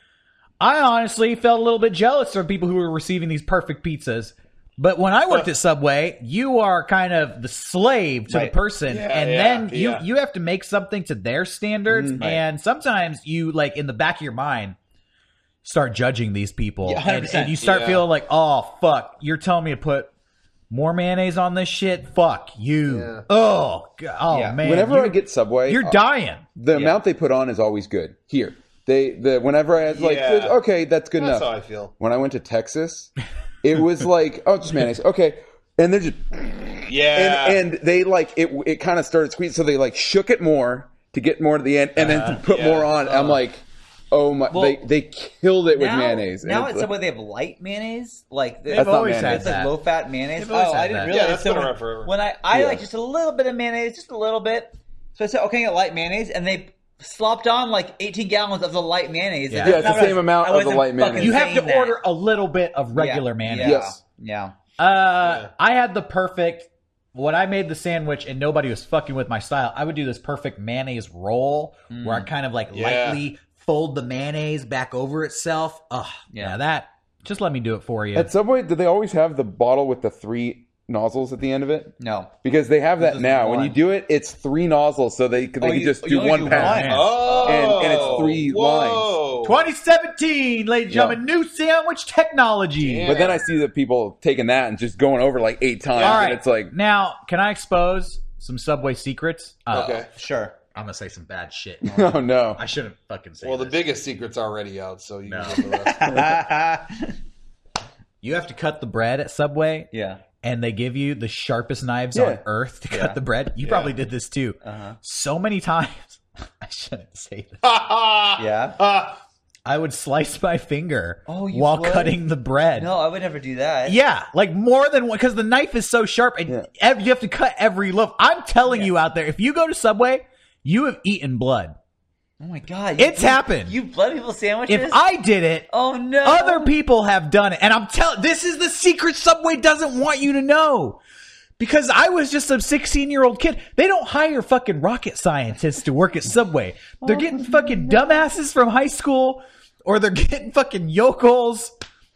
Speaker 1: I honestly felt a little bit jealous of people who were receiving these perfect pizzas. But when I worked at Subway, you are kind of the slave to
Speaker 3: Right.
Speaker 1: the person,
Speaker 2: Yeah,
Speaker 1: and
Speaker 2: yeah,
Speaker 1: then you
Speaker 2: yeah.
Speaker 1: you have to make something to their standards.
Speaker 3: Right.
Speaker 1: And sometimes you like in the back of your mind start judging these people,
Speaker 3: Yeah, one hundred
Speaker 1: and,
Speaker 3: percent.
Speaker 1: and you start
Speaker 2: Yeah.
Speaker 1: feeling like, oh fuck, you're telling me to put more mayonnaise on this shit? Fuck you.
Speaker 2: Yeah.
Speaker 1: Oh, God. Oh
Speaker 3: Yeah.
Speaker 1: man.
Speaker 4: Whenever
Speaker 1: you're,
Speaker 4: I get Subway,
Speaker 1: you're
Speaker 4: uh,
Speaker 1: dying.
Speaker 4: the
Speaker 3: Yeah.
Speaker 4: amount they put on is always good. Here, They the whenever I was like,
Speaker 2: Yeah.
Speaker 4: okay, that's good
Speaker 2: That's
Speaker 4: enough.
Speaker 2: how I feel.
Speaker 4: When I went to Texas, it was like, oh, just mayonnaise. Okay. And they're just,
Speaker 2: Yeah.
Speaker 4: and, and they like, it It kind of started squeezing. So they like shook it more to get more to the end and then to put
Speaker 2: yeah.
Speaker 4: more on. I'm like, oh my,
Speaker 3: Well,
Speaker 4: they, they killed it with
Speaker 3: now,
Speaker 4: mayonnaise. And
Speaker 3: Now
Speaker 4: it's
Speaker 3: at
Speaker 4: like-
Speaker 3: Subway they have light mayonnaise. Like
Speaker 1: They've
Speaker 4: That's not
Speaker 1: always
Speaker 4: mayonnaise.
Speaker 1: had
Speaker 3: it's like
Speaker 1: that.
Speaker 3: low fat mayonnaise.
Speaker 1: They've always
Speaker 3: Oh,
Speaker 1: had
Speaker 3: I didn't
Speaker 1: that.
Speaker 3: realize.
Speaker 2: Yeah, that's
Speaker 3: so
Speaker 2: been
Speaker 3: when,
Speaker 2: around forever.
Speaker 3: when I I
Speaker 4: Yeah.
Speaker 3: like just a little bit of mayonnaise, just a little bit. So I said, okay, get light mayonnaise, and they slopped on like eighteen gallons of the light mayonnaise.
Speaker 1: Yeah.
Speaker 3: And
Speaker 4: Yeah, it's
Speaker 3: that's
Speaker 4: the
Speaker 3: not
Speaker 4: same
Speaker 3: what I-
Speaker 4: amount
Speaker 3: I
Speaker 4: of the
Speaker 3: wasn't
Speaker 4: light mayonnaise.
Speaker 3: fucking
Speaker 1: You have to
Speaker 3: saying that.
Speaker 1: order a little bit of regular
Speaker 3: Yeah.
Speaker 1: mayonnaise.
Speaker 4: Yes.
Speaker 3: Yeah.
Speaker 1: Uh,
Speaker 2: Yeah.
Speaker 1: I had the perfect. When I made the sandwich and nobody was fucking with my style, I would do this perfect mayonnaise roll where I kind of like
Speaker 2: Yeah.
Speaker 1: lightly fold the mayonnaise back over itself. Ugh, yeah.
Speaker 3: Yeah.
Speaker 1: that. Just let me do it for you.
Speaker 4: At Subway, do they always have the bottle with the three nozzles at the end of it?
Speaker 3: No.
Speaker 4: Because they have that
Speaker 3: is
Speaker 4: now. When
Speaker 3: one.
Speaker 4: you do it, it's three nozzles, so they, they
Speaker 3: Oh,
Speaker 4: can
Speaker 3: you-
Speaker 4: just
Speaker 3: you
Speaker 4: do
Speaker 3: only
Speaker 4: one
Speaker 3: do
Speaker 4: pass.
Speaker 3: one.
Speaker 2: Oh.
Speaker 4: And- and it's three
Speaker 2: Whoa.
Speaker 1: twenty seventeen, ladies and gentlemen, new sandwich technology.
Speaker 2: Damn.
Speaker 4: But then I see the people taking that and just going over like eight times,
Speaker 1: All
Speaker 4: and
Speaker 1: right,
Speaker 4: it's like,
Speaker 1: now can I expose some Subway secrets? Uh,
Speaker 2: Okay.
Speaker 3: Sure.
Speaker 1: I'm gonna say some bad shit.
Speaker 4: oh no.
Speaker 1: I shouldn't fucking say.
Speaker 2: Well, the
Speaker 1: this.
Speaker 2: biggest secret's already out, so you
Speaker 1: No.
Speaker 2: can get the rest.
Speaker 1: You have to cut the bread at Subway,
Speaker 3: Yeah.
Speaker 1: and they give you the sharpest knives
Speaker 4: Yeah.
Speaker 1: on earth to cut
Speaker 3: Yeah.
Speaker 1: the bread. You
Speaker 2: Yeah.
Speaker 1: probably did this too.
Speaker 3: Uh-huh.
Speaker 1: So many times. I shouldn't say this.
Speaker 3: Yeah.
Speaker 2: Ah,
Speaker 1: I would slice my finger
Speaker 3: Oh, you
Speaker 1: while
Speaker 3: would?
Speaker 1: cutting the bread.
Speaker 3: No, I would never do that.
Speaker 1: Yeah, like more than one, because the knife is so sharp, and
Speaker 4: Yeah.
Speaker 1: ev- you have to cut every loaf. I'm telling
Speaker 3: Yeah.
Speaker 1: you out there, if you go to Subway, you have eaten blood.
Speaker 3: Oh my god.
Speaker 1: It's
Speaker 3: you,
Speaker 1: happened.
Speaker 3: You blood people sandwiches?
Speaker 1: If I did it,
Speaker 3: Oh no.
Speaker 1: other people have done it, and I'm telling. This is the secret Subway doesn't want you to know. Because I was just a sixteen-year-old kid. They don't hire fucking rocket scientists to work at Subway. They're getting fucking dumbasses from high school, or they're getting fucking yokels.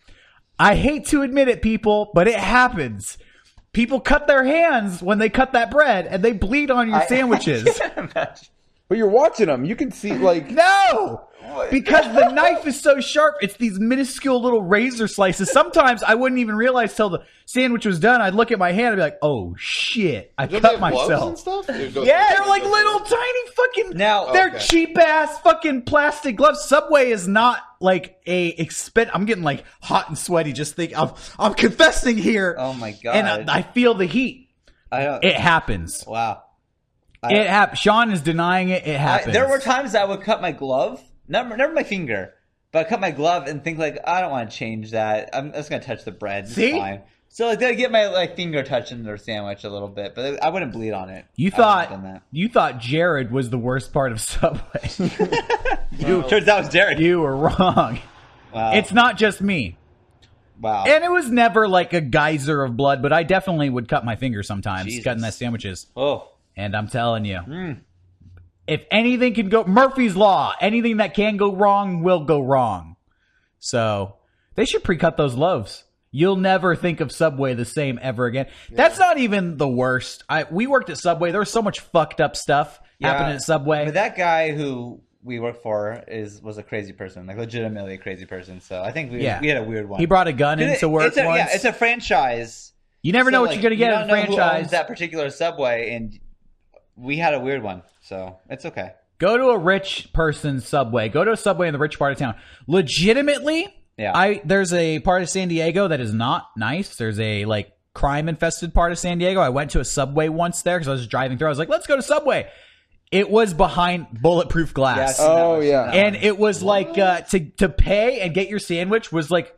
Speaker 1: I hate to admit it, people, but it happens. People cut their hands when they cut that bread, and they bleed on your
Speaker 3: I-
Speaker 1: sandwiches.
Speaker 3: I can't imagine.
Speaker 4: But you're watching them. You can see like
Speaker 1: No! Because the knife is so sharp, it's these minuscule little razor slices. Sometimes I wouldn't even realize till the sandwich was done. I'd look at my hand and be like, oh shit, I
Speaker 2: don't they
Speaker 1: cut
Speaker 2: have gloves
Speaker 1: myself.
Speaker 2: and stuff? It goes-
Speaker 1: Yeah, they're like little tiny fucking.
Speaker 3: Now-
Speaker 1: they're
Speaker 2: Okay.
Speaker 1: cheap ass fucking plastic gloves. Subway is not like a expen. I'm getting like hot and sweaty. Just think, I'm I'm confessing here,
Speaker 3: Oh my god.
Speaker 1: and I, I feel the heat.
Speaker 3: I don't.
Speaker 1: It happens.
Speaker 3: wow. I-
Speaker 1: It happens. Sean is denying it. It
Speaker 3: I,
Speaker 1: happens.
Speaker 3: there were times I would cut my glove, never, never my finger, but I cut my glove and think like, I don't want to change that. I'm just gonna touch the bread. It's
Speaker 1: See?
Speaker 3: fine. So like, they get my like finger touching their sandwich a little bit, but I wouldn't bleed on it.
Speaker 1: You
Speaker 3: I wouldn't have
Speaker 1: thought
Speaker 3: done that.
Speaker 1: you thought Jared was the worst part of Subway.
Speaker 3: You, turns out it was Jared.
Speaker 1: You were wrong.
Speaker 3: Wow.
Speaker 1: It's not just me.
Speaker 3: wow.
Speaker 1: And it was never like a geyser of blood, but I definitely would cut my finger sometimes
Speaker 3: Jesus.
Speaker 1: cutting that sandwiches.
Speaker 3: oh.
Speaker 1: And I'm telling you,
Speaker 3: Mm.
Speaker 1: if anything can go, Murphy's Law, anything that can go wrong will go wrong. So they should pre-cut those loaves. You'll never think of Subway the same ever again. That's not even the worst. I we worked at Subway. There was so much fucked up stuff happening at Subway.
Speaker 3: But that guy who we work for is was a crazy person, like legitimately a crazy person. So I think we
Speaker 1: Yeah.
Speaker 3: we had a weird one.
Speaker 1: He brought a gun into work
Speaker 3: it's a,
Speaker 1: once.
Speaker 3: Yeah, it's a franchise.
Speaker 1: you never
Speaker 3: So,
Speaker 1: know what
Speaker 3: like,
Speaker 1: you're going to get
Speaker 3: you
Speaker 1: in a
Speaker 3: don't know who
Speaker 1: franchise.
Speaker 3: owns that particular Subway, and we had a weird one, so it's okay.
Speaker 1: Go to a rich person's Subway. Go to a Subway in the rich part of town. Legitimately,
Speaker 3: Yeah.
Speaker 1: I there's a part of San Diego that is not nice. There's a like crime infested part of San Diego. I went to a Subway once there because I was just driving through. I was like, let's go to Subway. It was behind bulletproof glass.
Speaker 3: Yeah, I've seen that
Speaker 4: Oh,
Speaker 3: one, I've seen
Speaker 4: yeah.
Speaker 3: that
Speaker 1: And
Speaker 3: one.
Speaker 1: it was like uh, to to pay and get your sandwich was like.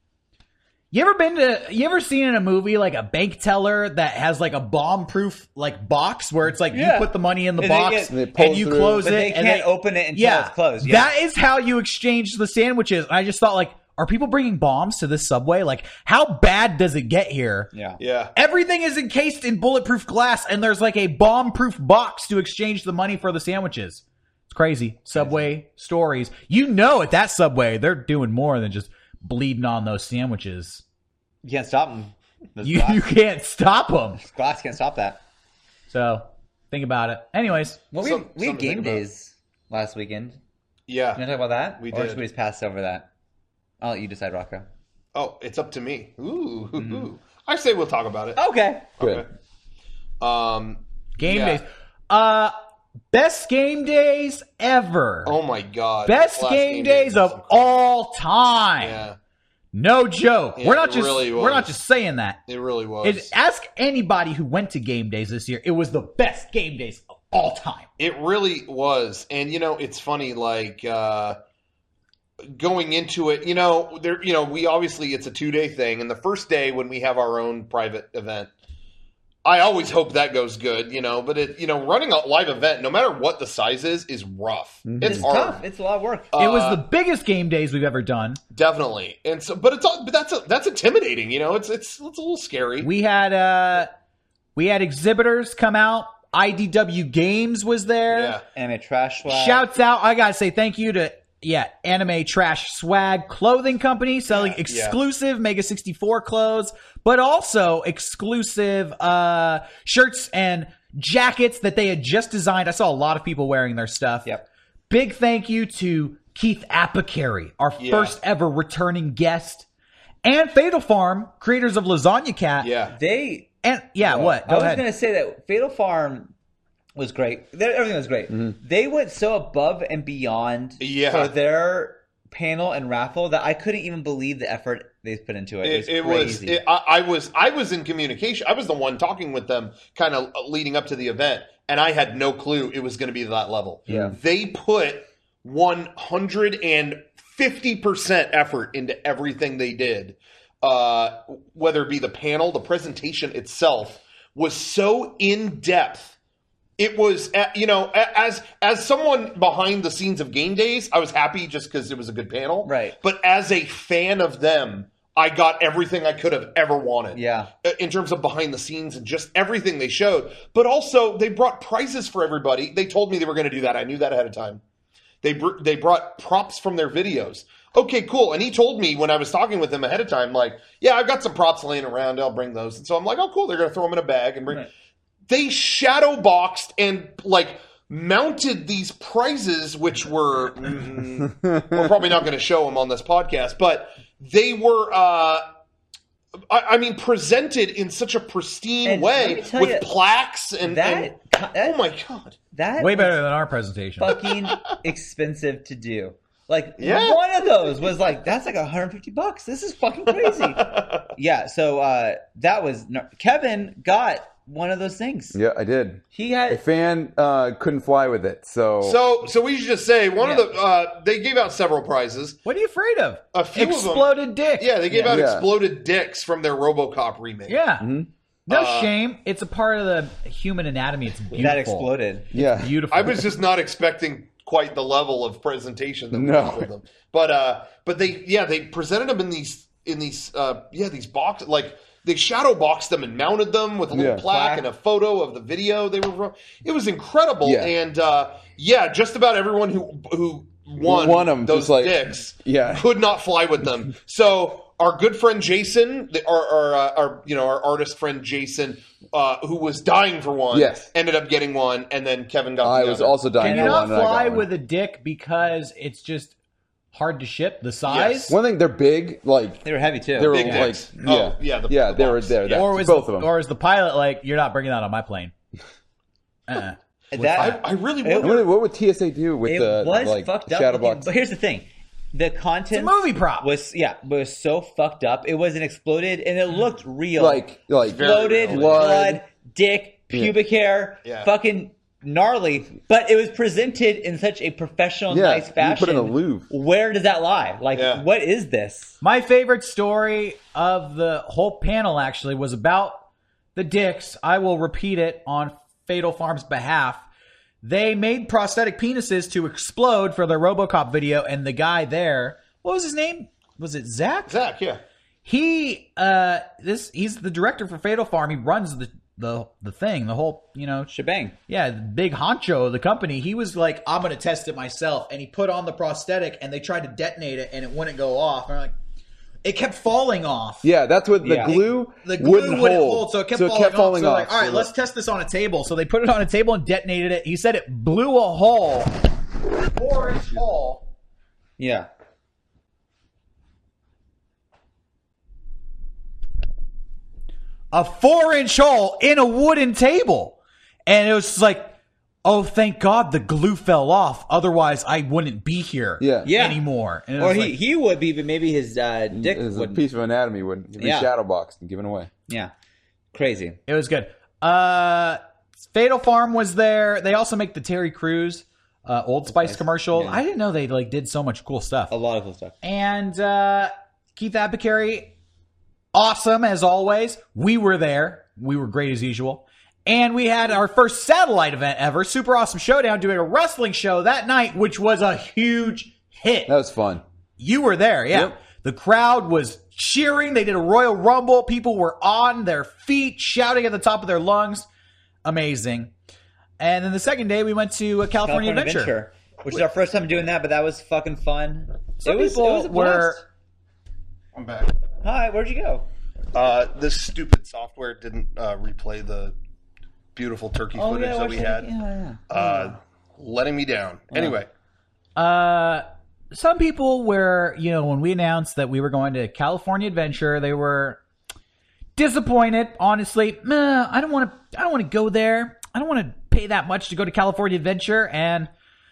Speaker 1: You ever been to? You ever seen in a movie like a bank teller that has like a bomb proof like box where it's like
Speaker 3: Yeah.
Speaker 1: you put the money in the
Speaker 3: And they
Speaker 1: box
Speaker 3: get-
Speaker 4: And they pull
Speaker 1: and you
Speaker 4: through.
Speaker 1: close
Speaker 3: But
Speaker 1: it
Speaker 3: they
Speaker 1: and
Speaker 3: can't open it until it's closed. Yeah.
Speaker 1: That is how you exchange the sandwiches. And I just thought like, are people bringing bombs to this Subway? Like, how bad does it get here?
Speaker 3: yeah.
Speaker 2: Yeah.
Speaker 1: Everything is encased in bulletproof glass, and there's like a bomb-proof box to exchange the money for the sandwiches. It's crazy. Subway stories. You know, at that Subway, they're doing more than just bleeding on those sandwiches.
Speaker 3: You can't stop them.
Speaker 1: You, you can't stop them.
Speaker 3: Glass can't stop that.
Speaker 1: So think about it. Anyways,
Speaker 3: Well,
Speaker 2: Some-
Speaker 3: we, we had
Speaker 2: something to
Speaker 3: game
Speaker 2: think about.
Speaker 3: days last weekend. You
Speaker 2: Yeah.
Speaker 3: want to talk about that?
Speaker 2: We
Speaker 3: or
Speaker 2: did.
Speaker 3: should we just pass over that? I'll let you decide, Rocco.
Speaker 2: Oh, it's up to me. Ooh.
Speaker 3: Mm-hmm.
Speaker 2: I say we'll talk about it.
Speaker 3: Okay.
Speaker 4: good.
Speaker 2: Okay. Um,
Speaker 1: game
Speaker 2: Yeah.
Speaker 1: days. Uh, Best game days ever.
Speaker 2: Oh my god!
Speaker 1: Best
Speaker 2: Last
Speaker 1: game,
Speaker 2: day
Speaker 1: days
Speaker 2: was
Speaker 1: of
Speaker 2: incredible.
Speaker 1: all time.
Speaker 2: Yeah,
Speaker 1: No joke.
Speaker 2: Yeah,
Speaker 1: we're not
Speaker 2: it
Speaker 1: just
Speaker 2: really
Speaker 1: we're not
Speaker 2: was.
Speaker 1: just saying that.
Speaker 2: it really was.
Speaker 1: It, ask anybody who went to game days this year. It was the best game days of all time.
Speaker 2: It really was. And, you know, it's funny, like, uh, going into it, you know, there, you know, we obviously, it's a two day thing. And the first day when we have our own private event, I always hope that goes good, you know, but it, you know, running a live event, no matter what the size is, is rough.
Speaker 4: Mhm.
Speaker 2: It's,
Speaker 3: It's
Speaker 2: hard.
Speaker 3: tough. It's a lot of work.
Speaker 1: it was
Speaker 2: Uh,
Speaker 1: the biggest game days we've ever done.
Speaker 2: Definitely. And so, but it's, all- but that's, a, that's intimidating, you know, it's, it's, it's a little scary.
Speaker 1: We had uh we had exhibitors come out. I D W Games was there.
Speaker 2: Yeah.
Speaker 3: Anime trash swag.
Speaker 1: Shouts out. I got to say thank you to, yeah, Anime Trash Swag Clothing Company selling
Speaker 2: Yeah,
Speaker 1: exclusive Mega sixty-four clothes, but also exclusive uh, shirts and jackets that they had just designed. I saw a lot of people wearing their stuff.
Speaker 3: Yep.
Speaker 1: Big thank you to Keith Apicary, our
Speaker 2: Yeah.
Speaker 1: first ever returning guest, and Fatal Farm, creators of Lasagna Cat.
Speaker 2: Yeah.
Speaker 3: They.
Speaker 1: And, yeah,
Speaker 3: Well,
Speaker 1: what? Go
Speaker 3: I was
Speaker 1: ahead.
Speaker 3: going to say that Fatal Farm was great. They- Everything was great. They went so above and beyond
Speaker 2: Yeah.
Speaker 3: for their panel and raffle that I couldn't even believe the effort they put into it. It,
Speaker 2: It,
Speaker 3: was
Speaker 2: it was.
Speaker 3: crazy.
Speaker 2: It, I, I was. I was in communication. I was the one talking with them, kind of leading up to the event, and I had no clue it was going to be that level.
Speaker 3: Yeah.
Speaker 2: They put one hundred and fifty percent effort into everything they did. Uh, whether it be the panel, the presentation itself was so in depth. It was, uh, you know, a- as as someone behind the scenes of game days, I was happy just because it was a good panel.
Speaker 3: Right.
Speaker 2: But as a fan of them, I got everything I could have ever wanted.
Speaker 3: Yeah.
Speaker 2: Uh, In terms of behind the scenes and just everything they showed. But also, they brought prizes for everybody. They told me they were going to do that. I knew that ahead of time. They br- they brought props from their videos. Okay, cool. And he told me when I was talking with him ahead of time, like, yeah, I've got some props laying around. I'll bring those. And so I'm like, oh, cool. They're going to throw them in a bag and bring.
Speaker 3: Right.
Speaker 2: They shadow boxed and like mounted these prizes, which were mm, we're probably not going to show them on this podcast, but they were. Uh, I, I mean, presented in such a pristine
Speaker 3: And let
Speaker 2: way
Speaker 3: me tell
Speaker 2: with
Speaker 3: you,
Speaker 2: plaques and,
Speaker 3: that,
Speaker 2: and
Speaker 3: that
Speaker 2: oh my god,
Speaker 3: that
Speaker 1: Way
Speaker 3: was
Speaker 1: better than our presentation.
Speaker 3: fucking expensive to do. Like
Speaker 2: Yeah.
Speaker 3: one of those was like that's like one hundred fifty bucks. This is fucking crazy. Yeah, so uh, that was Kevin got one of those things.
Speaker 4: Yeah, I did.
Speaker 3: He
Speaker 4: A
Speaker 3: had
Speaker 4: fan uh, couldn't fly with it, so,
Speaker 2: So, so we should just say one
Speaker 3: Yeah.
Speaker 2: of the uh, they gave out several prizes.
Speaker 1: What are you afraid of?
Speaker 2: A few of them-
Speaker 1: Exploded dick.
Speaker 2: Yeah, they gave
Speaker 3: Yeah.
Speaker 2: out
Speaker 4: Yeah.
Speaker 2: exploded dicks from their RoboCop remake.
Speaker 1: Yeah.
Speaker 4: Mhm.
Speaker 1: No
Speaker 2: Uh,
Speaker 1: shame. It's a part of the human anatomy. It's beautiful.
Speaker 3: that exploded.
Speaker 4: yeah.
Speaker 1: Beautiful.
Speaker 2: I was just not expecting quite the level of presentation that we
Speaker 4: No.
Speaker 2: got with them. But uh, but they yeah they presented them in these in these uh, yeah these boxes, like they shadow boxed them and mounted them with a little
Speaker 4: Yeah.
Speaker 2: plaque
Speaker 3: Plaque.
Speaker 2: and a photo of the video they were from. It was incredible.
Speaker 4: Yeah.
Speaker 2: And uh, yeah, just about everyone who who won,
Speaker 4: Won 'em,
Speaker 2: those
Speaker 4: just like-
Speaker 2: dicks
Speaker 4: Yeah.
Speaker 2: could not fly with them. So our good friend Jason, the, our our, uh, our you know our artist friend Jason, uh, who was dying for one,
Speaker 4: Yes.
Speaker 2: ended up getting one, and then Kevin got.
Speaker 4: I
Speaker 2: the
Speaker 4: was
Speaker 2: other.
Speaker 4: also dying
Speaker 1: Can
Speaker 4: for
Speaker 1: you
Speaker 4: one.
Speaker 1: not
Speaker 4: and I got
Speaker 1: fly
Speaker 4: one.
Speaker 1: with a dick because it's just hard to ship? The size?
Speaker 2: Yes.
Speaker 4: One thing, they're big. Like
Speaker 3: They were heavy too.
Speaker 4: they were
Speaker 2: Big
Speaker 4: like,
Speaker 2: dicks.
Speaker 4: yeah,
Speaker 2: Oh, yeah, the-
Speaker 4: yeah,
Speaker 2: the
Speaker 4: they were
Speaker 2: box.
Speaker 4: there.
Speaker 2: Yeah.
Speaker 4: That,
Speaker 1: Or was
Speaker 4: both
Speaker 1: the,
Speaker 4: of them.
Speaker 1: or is the pilot like, you're not bringing that on my plane? Uh-uh.
Speaker 3: that
Speaker 2: I, I really
Speaker 3: It-
Speaker 4: I
Speaker 2: wonder.
Speaker 4: wonder, what would T S A do with
Speaker 3: it
Speaker 4: the
Speaker 3: was
Speaker 4: like
Speaker 3: fucked up.
Speaker 4: shadow
Speaker 3: looking-
Speaker 4: box?
Speaker 3: But here's the thing: the content
Speaker 1: It's a movie prop.
Speaker 3: was yeah was so fucked up. It wasn't exploded, and it looked real.
Speaker 4: Like, like
Speaker 2: Very
Speaker 3: exploded
Speaker 2: real.
Speaker 3: blood,
Speaker 4: Blood.
Speaker 3: dick, pubic hair,
Speaker 2: Yeah.
Speaker 3: fucking gnarly. But it was presented in such a professional,
Speaker 4: Yeah,
Speaker 3: nice
Speaker 4: you
Speaker 3: fashion.
Speaker 4: put it in a Louvre.
Speaker 3: Where does that lie? Like,
Speaker 2: Yeah.
Speaker 3: what is this?
Speaker 1: My favorite story of the whole panel actually was about the dicks. I will repeat it on Fatal Farm's behalf. They made prosthetic penises to explode for their RoboCop video, and the guy there, what was his name? Was it Zach?
Speaker 2: Zach, yeah.
Speaker 1: He uh this he's the director for Fatal Farm. He runs the the the thing, the whole, you know,
Speaker 3: Shebang.
Speaker 1: yeah, the big honcho of the company. He was like, I'm going to test it myself. And he put on the prosthetic and they tried to detonate it and it wouldn't go off. And I'm like, it kept falling off.
Speaker 4: Yeah, that's what the
Speaker 3: Yeah.
Speaker 4: glue,
Speaker 1: The glue
Speaker 4: wouldn't,
Speaker 1: wouldn't
Speaker 4: hold.
Speaker 1: hold, so it kept
Speaker 4: so
Speaker 1: falling,
Speaker 4: it kept falling
Speaker 1: off. So they're
Speaker 4: off.
Speaker 1: like, all right,
Speaker 4: So
Speaker 1: let's test this on a table. So they put it on a table and detonated it. He said it blew a hole, four inch hole.
Speaker 3: Yeah.
Speaker 1: A four inch hole in a wooden table. And it was just like, oh, thank God the glue fell off. Otherwise, I wouldn't be here
Speaker 4: Yeah.
Speaker 5: Yeah.
Speaker 1: anymore. And it
Speaker 5: Or
Speaker 1: was
Speaker 5: he,
Speaker 1: like,
Speaker 5: he would be, but maybe his uh, dick
Speaker 4: As a
Speaker 5: wouldn't.
Speaker 4: piece of anatomy would be
Speaker 5: Yeah.
Speaker 4: shadow boxed and given away.
Speaker 5: Yeah. Crazy.
Speaker 1: it was good. Uh, Fatal Farm was there. They also make the Terry Crews uh, Old Spice,
Speaker 5: Spice,
Speaker 1: commercial.
Speaker 5: yeah.
Speaker 1: I didn't know they like did so much cool stuff.
Speaker 5: A lot of cool stuff.
Speaker 1: And uh, Keith Abicary, awesome as always. We were there. We were great as usual. And we had our first satellite event ever, Super Awesome Showdown, doing a wrestling show that night, which was a huge hit.
Speaker 4: That was fun.
Speaker 1: You were there, yeah.
Speaker 4: Yep.
Speaker 1: The crowd was cheering. They did a Royal Rumble. People were on their feet, shouting at the top of their lungs. Amazing. And then the second day, we went to uh, California, Adventure.
Speaker 3: which is our first time doing that, but that was fucking fun.
Speaker 1: Some
Speaker 3: it was,
Speaker 1: people
Speaker 3: it was a
Speaker 1: were.
Speaker 3: blast.
Speaker 2: I'm back.
Speaker 3: Hi, where'd you go?
Speaker 2: Uh, this stupid software didn't uh, replay the beautiful turkey
Speaker 3: Oh,
Speaker 2: footage
Speaker 3: yeah,
Speaker 2: that we
Speaker 3: watch
Speaker 2: had.
Speaker 3: that. Yeah, yeah.
Speaker 2: Uh, letting me down. Anyway,
Speaker 1: Uh, some people were, you know, when we announced that we were going to California Adventure, they were disappointed. Honestly, Meh, I don't want to. I don't want to go there. I don't want to pay that much to go to California Adventure, and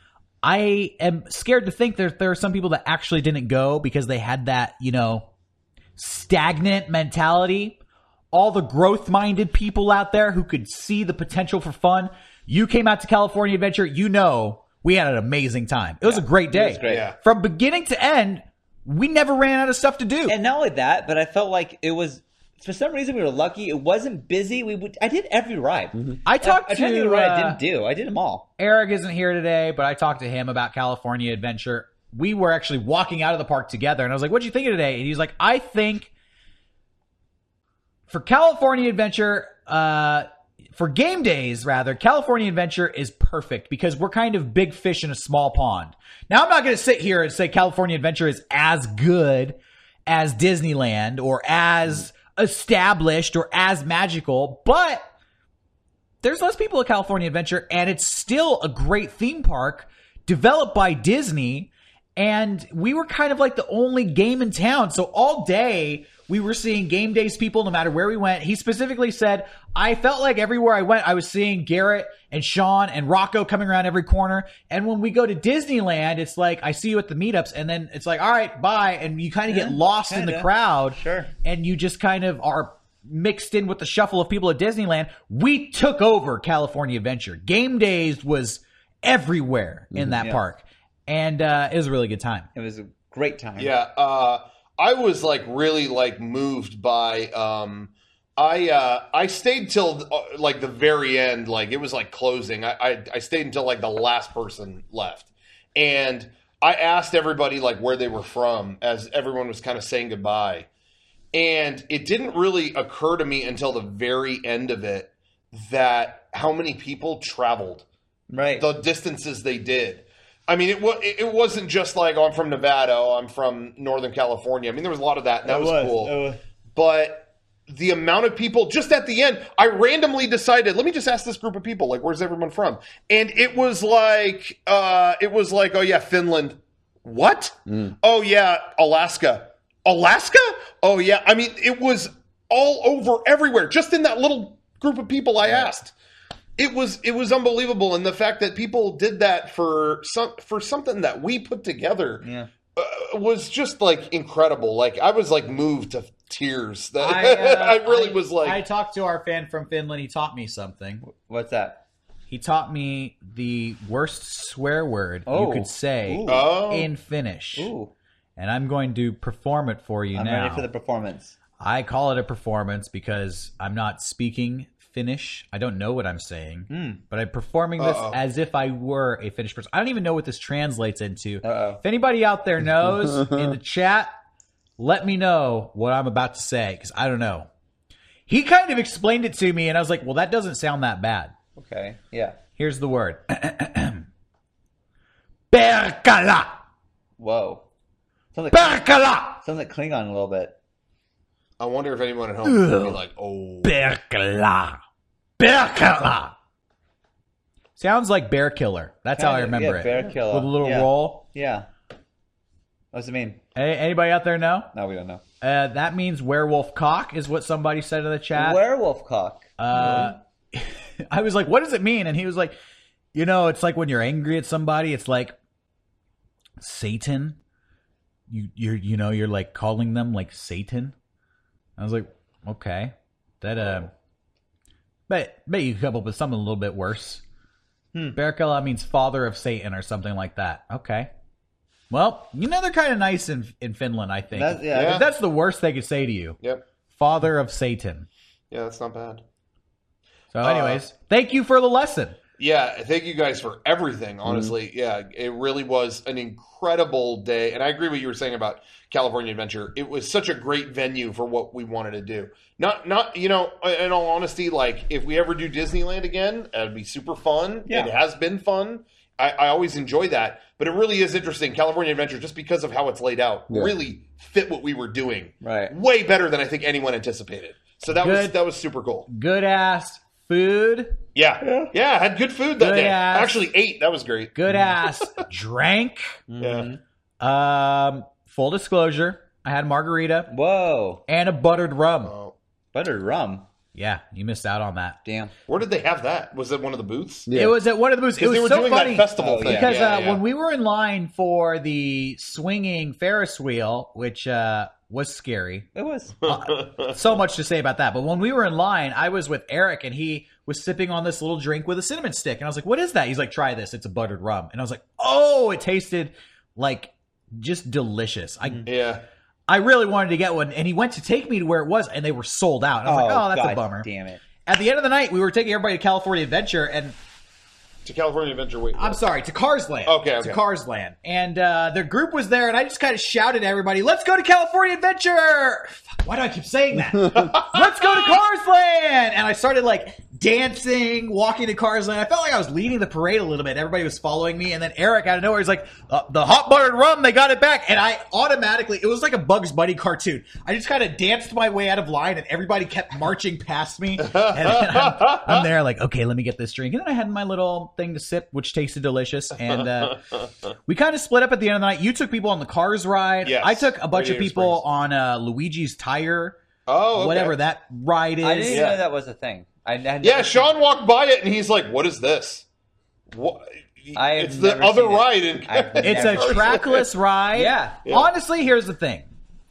Speaker 1: I am scared to think that there are some people that actually didn't go because they had that, you know, stagnant mentality. All the growth-minded people out there who could see the potential for fun. You came out to California Adventure, you know, we had an amazing time. It was a great day.
Speaker 3: was great.
Speaker 2: yeah.
Speaker 1: From beginning to end, we never ran out of stuff to do.
Speaker 3: And not only that, but I felt like it was, for some reason, we were lucky. It wasn't busy. We would, I did every ride.
Speaker 1: I talked
Speaker 3: I tried to
Speaker 1: to
Speaker 3: do a ride I
Speaker 1: uh,
Speaker 3: didn't do. I did them all.
Speaker 1: Eric isn't here today, but I talked to him about California Adventure. We were actually walking out of the park together, and I was like, "What'd you think of today?" And he's like, "I think for California Adventure, uh, for game days rather, California Adventure is perfect because we're kind of big fish in a small pond." Now, I'm not going to sit here and say California Adventure is as good as Disneyland or as established or as magical, but there's less people at California Adventure, and it's still a great theme park developed by Disney. And we were kind of like the only game in town. So all day we were seeing game days people no matter where we went. He specifically said, I felt like everywhere I went, I was seeing Garrett and Sean and Rocco coming around every corner. And when we go to Disneyland, it's like, I see you at the meetups, and then it's like, all right, bye. And you kind of get
Speaker 3: Yeah,
Speaker 1: lost in the
Speaker 3: kinda.
Speaker 1: crowd.
Speaker 3: Sure.
Speaker 1: And you just kind of are mixed in with the shuffle of people at Disneyland. We took over California Adventure. Game days was everywhere in that
Speaker 3: Yeah.
Speaker 1: park. And uh, it was a really good time.
Speaker 3: It was a great time.
Speaker 2: Yeah, uh, I was like really like moved by. Um, I uh, I stayed till uh, like the very end. Like it was like closing. I, I I stayed until like the last person left, and I asked everybody like where they were from as everyone was kind of saying goodbye, and it didn't really occur to me until the very end of it that how many people traveled,
Speaker 3: Right.
Speaker 2: the distances they did. I mean, it was it wasn't just like, oh, I'm from Nevada, oh, I'm from Northern California. I mean, there was a lot of that, and that
Speaker 3: It
Speaker 2: was,
Speaker 3: was.
Speaker 2: cool.
Speaker 3: It was.
Speaker 2: But the amount of people, just at the end, I randomly decided, let me just ask this group of people, like, where's everyone from? And it was like, uh, it was like, oh yeah, Finland. What? Oh yeah, Alaska. Alaska? Oh yeah. I mean, it was all over everywhere, just in that little group of people I asked. It was it was unbelievable, and the fact that people did that for some for something that we put together
Speaker 3: Yeah.
Speaker 2: uh, was just like incredible. Like I was like moved to tears. That
Speaker 1: I, uh,
Speaker 2: I really
Speaker 1: I-
Speaker 2: was like,
Speaker 1: I talked to our fan from Finland. He taught me something.
Speaker 3: What's that?
Speaker 1: He taught me the worst swear word
Speaker 3: Oh.
Speaker 1: you could say
Speaker 3: Ooh.
Speaker 2: oh,
Speaker 1: in Finnish.
Speaker 3: Ooh.
Speaker 1: And I'm going to perform it for you
Speaker 3: I'm
Speaker 1: now.
Speaker 3: ready for the performance.
Speaker 1: I call it a performance because I'm not speaking Finnish. I don't know what I'm saying,
Speaker 3: Hmm.
Speaker 1: but I'm performing this
Speaker 2: Uh-oh.
Speaker 1: as if I were a Finnish person. I don't even know what this translates into.
Speaker 3: Uh-oh.
Speaker 1: If anybody out there knows in the chat, let me know what I'm about to say because I don't know. He kind of explained it to me, and I was like, well, that doesn't sound that bad.
Speaker 3: Okay. Yeah.
Speaker 1: Here's the word. Perkala!
Speaker 3: Whoa. Sounds like,
Speaker 1: Perkala!
Speaker 3: sounds like Klingon a little bit.
Speaker 2: I wonder if anyone at home would be like, oh,
Speaker 1: Perkala. Perkala. Sounds like Bear Killer. That's how I
Speaker 3: Kinda,
Speaker 1: remember
Speaker 3: yeah,
Speaker 1: it.
Speaker 3: Bear Killer.
Speaker 1: With a little
Speaker 3: Yeah.
Speaker 1: roll.
Speaker 3: Yeah. What's it mean?
Speaker 1: A- anybody out there know?
Speaker 3: No, we don't know.
Speaker 1: Uh, that means werewolf cock is what somebody said in the chat.
Speaker 3: Werewolf cock.
Speaker 1: Uh, I was like, what does it mean? And he was like, You know, it's like when you're angry at somebody, it's like Satan. You you're you know, you're like calling them like Satan. I was like, okay. That uh bet bet you could come up with something a little bit worse. Hmm. Berkala means father of Satan or something like that. Okay. Well, you know they're kind of nice in in Finland, I think.
Speaker 3: That's, yeah.
Speaker 2: Yeah.
Speaker 1: If that's the worst they could say to you.
Speaker 2: Yep.
Speaker 1: Father of Satan.
Speaker 2: Yeah, that's not bad.
Speaker 1: So anyways, uh, thank you for the lesson.
Speaker 2: Yeah, thank you guys for everything, honestly. Mm-hmm. Yeah, it really was an incredible day. And I agree with what you were saying about California Adventure. It was such a great venue for what we wanted to do. Not, not you know, in all honesty, like, if we ever do Disneyland again, it'd be super fun.
Speaker 3: Yeah.
Speaker 2: It has been fun. I, I always enjoy that. But it really is interesting. California Adventure, just because of how it's laid out, yeah. really fit what we were doing.
Speaker 3: Right.
Speaker 2: Way better than I think anyone anticipated. So that
Speaker 1: Good.
Speaker 2: was that was super cool.
Speaker 1: Good ass food.
Speaker 2: Yeah. Yeah, yeah I had good food that
Speaker 1: good
Speaker 2: day.
Speaker 1: Ass,
Speaker 2: I actually ate. That was great.
Speaker 1: Good ass drank.
Speaker 2: Yeah.
Speaker 1: Um, full disclosure, I had a margarita.
Speaker 3: Whoa.
Speaker 1: And a buttered rum.
Speaker 2: Oh.
Speaker 3: Buttered rum?
Speaker 1: Yeah, you missed out on that.
Speaker 3: Damn.
Speaker 2: Where did they have that? Was it one of the booths?
Speaker 1: Yeah. It was at one of the booths. It was
Speaker 2: they were
Speaker 1: so
Speaker 2: doing
Speaker 1: funny
Speaker 2: that festival
Speaker 3: oh,
Speaker 2: thing.
Speaker 1: because
Speaker 2: yeah,
Speaker 1: uh,
Speaker 2: yeah.
Speaker 1: when we were in line for the swinging Ferris wheel, which uh, was scary.
Speaker 3: It was.
Speaker 1: Uh, so much to say about that. But when we were in line, I was with Eric, and he was sipping on this little drink with a cinnamon stick. And I was like, what is that? He's like, try this. It's a buttered rum. And I was like, oh, it tasted like just delicious. I
Speaker 2: Yeah.
Speaker 1: I really wanted to get one. And he went to take me to where it was, and they were sold out. And I was
Speaker 3: oh,
Speaker 1: like, oh, that's
Speaker 3: God
Speaker 1: a bummer.
Speaker 3: Damn it.
Speaker 1: At the end of the night, we were taking everybody to California Adventure, and
Speaker 2: To California Adventure, wait.
Speaker 1: I'm sorry, to Cars Land.
Speaker 2: Okay, okay.
Speaker 1: To Cars Land. And uh, their group was there, and I just kind of shouted at everybody, let's go to California Adventure! Fuck, why do I keep saying that? Let's go to Cars Land! And I started, like, dancing, walking to Cars Land. I felt like I was leading the parade a little bit. Everybody was following me, and then Eric, out of nowhere, he's like, uh, the hot buttered rum, they got it back. And I automatically, it was like a Bugs Bunny cartoon. I just kind of danced my way out of line, and everybody kept marching past me. And then I'm, I'm there like, okay, let me get this drink. And then I had my little thing to sip, which tasted delicious. And uh, we kind of split up at the end of the night. You took people on the Cars ride.
Speaker 2: Yes.
Speaker 1: I took a bunch
Speaker 2: Radiator
Speaker 1: of people
Speaker 2: Springs.
Speaker 1: on uh, Luigi's Tire,
Speaker 2: Oh, okay.
Speaker 1: whatever that ride is.
Speaker 3: I didn't
Speaker 2: Yeah.
Speaker 3: know that was a thing. I, I had
Speaker 2: Yeah,
Speaker 3: never
Speaker 2: Sean walked by it, and he's like, what is this? What?
Speaker 3: I have
Speaker 2: it's the
Speaker 3: never
Speaker 2: other
Speaker 3: seen it.
Speaker 2: ride. In-
Speaker 3: I've
Speaker 1: It's a
Speaker 3: never-
Speaker 1: trackless ride.
Speaker 3: Yeah.
Speaker 2: Yeah.
Speaker 1: Honestly, here's the thing.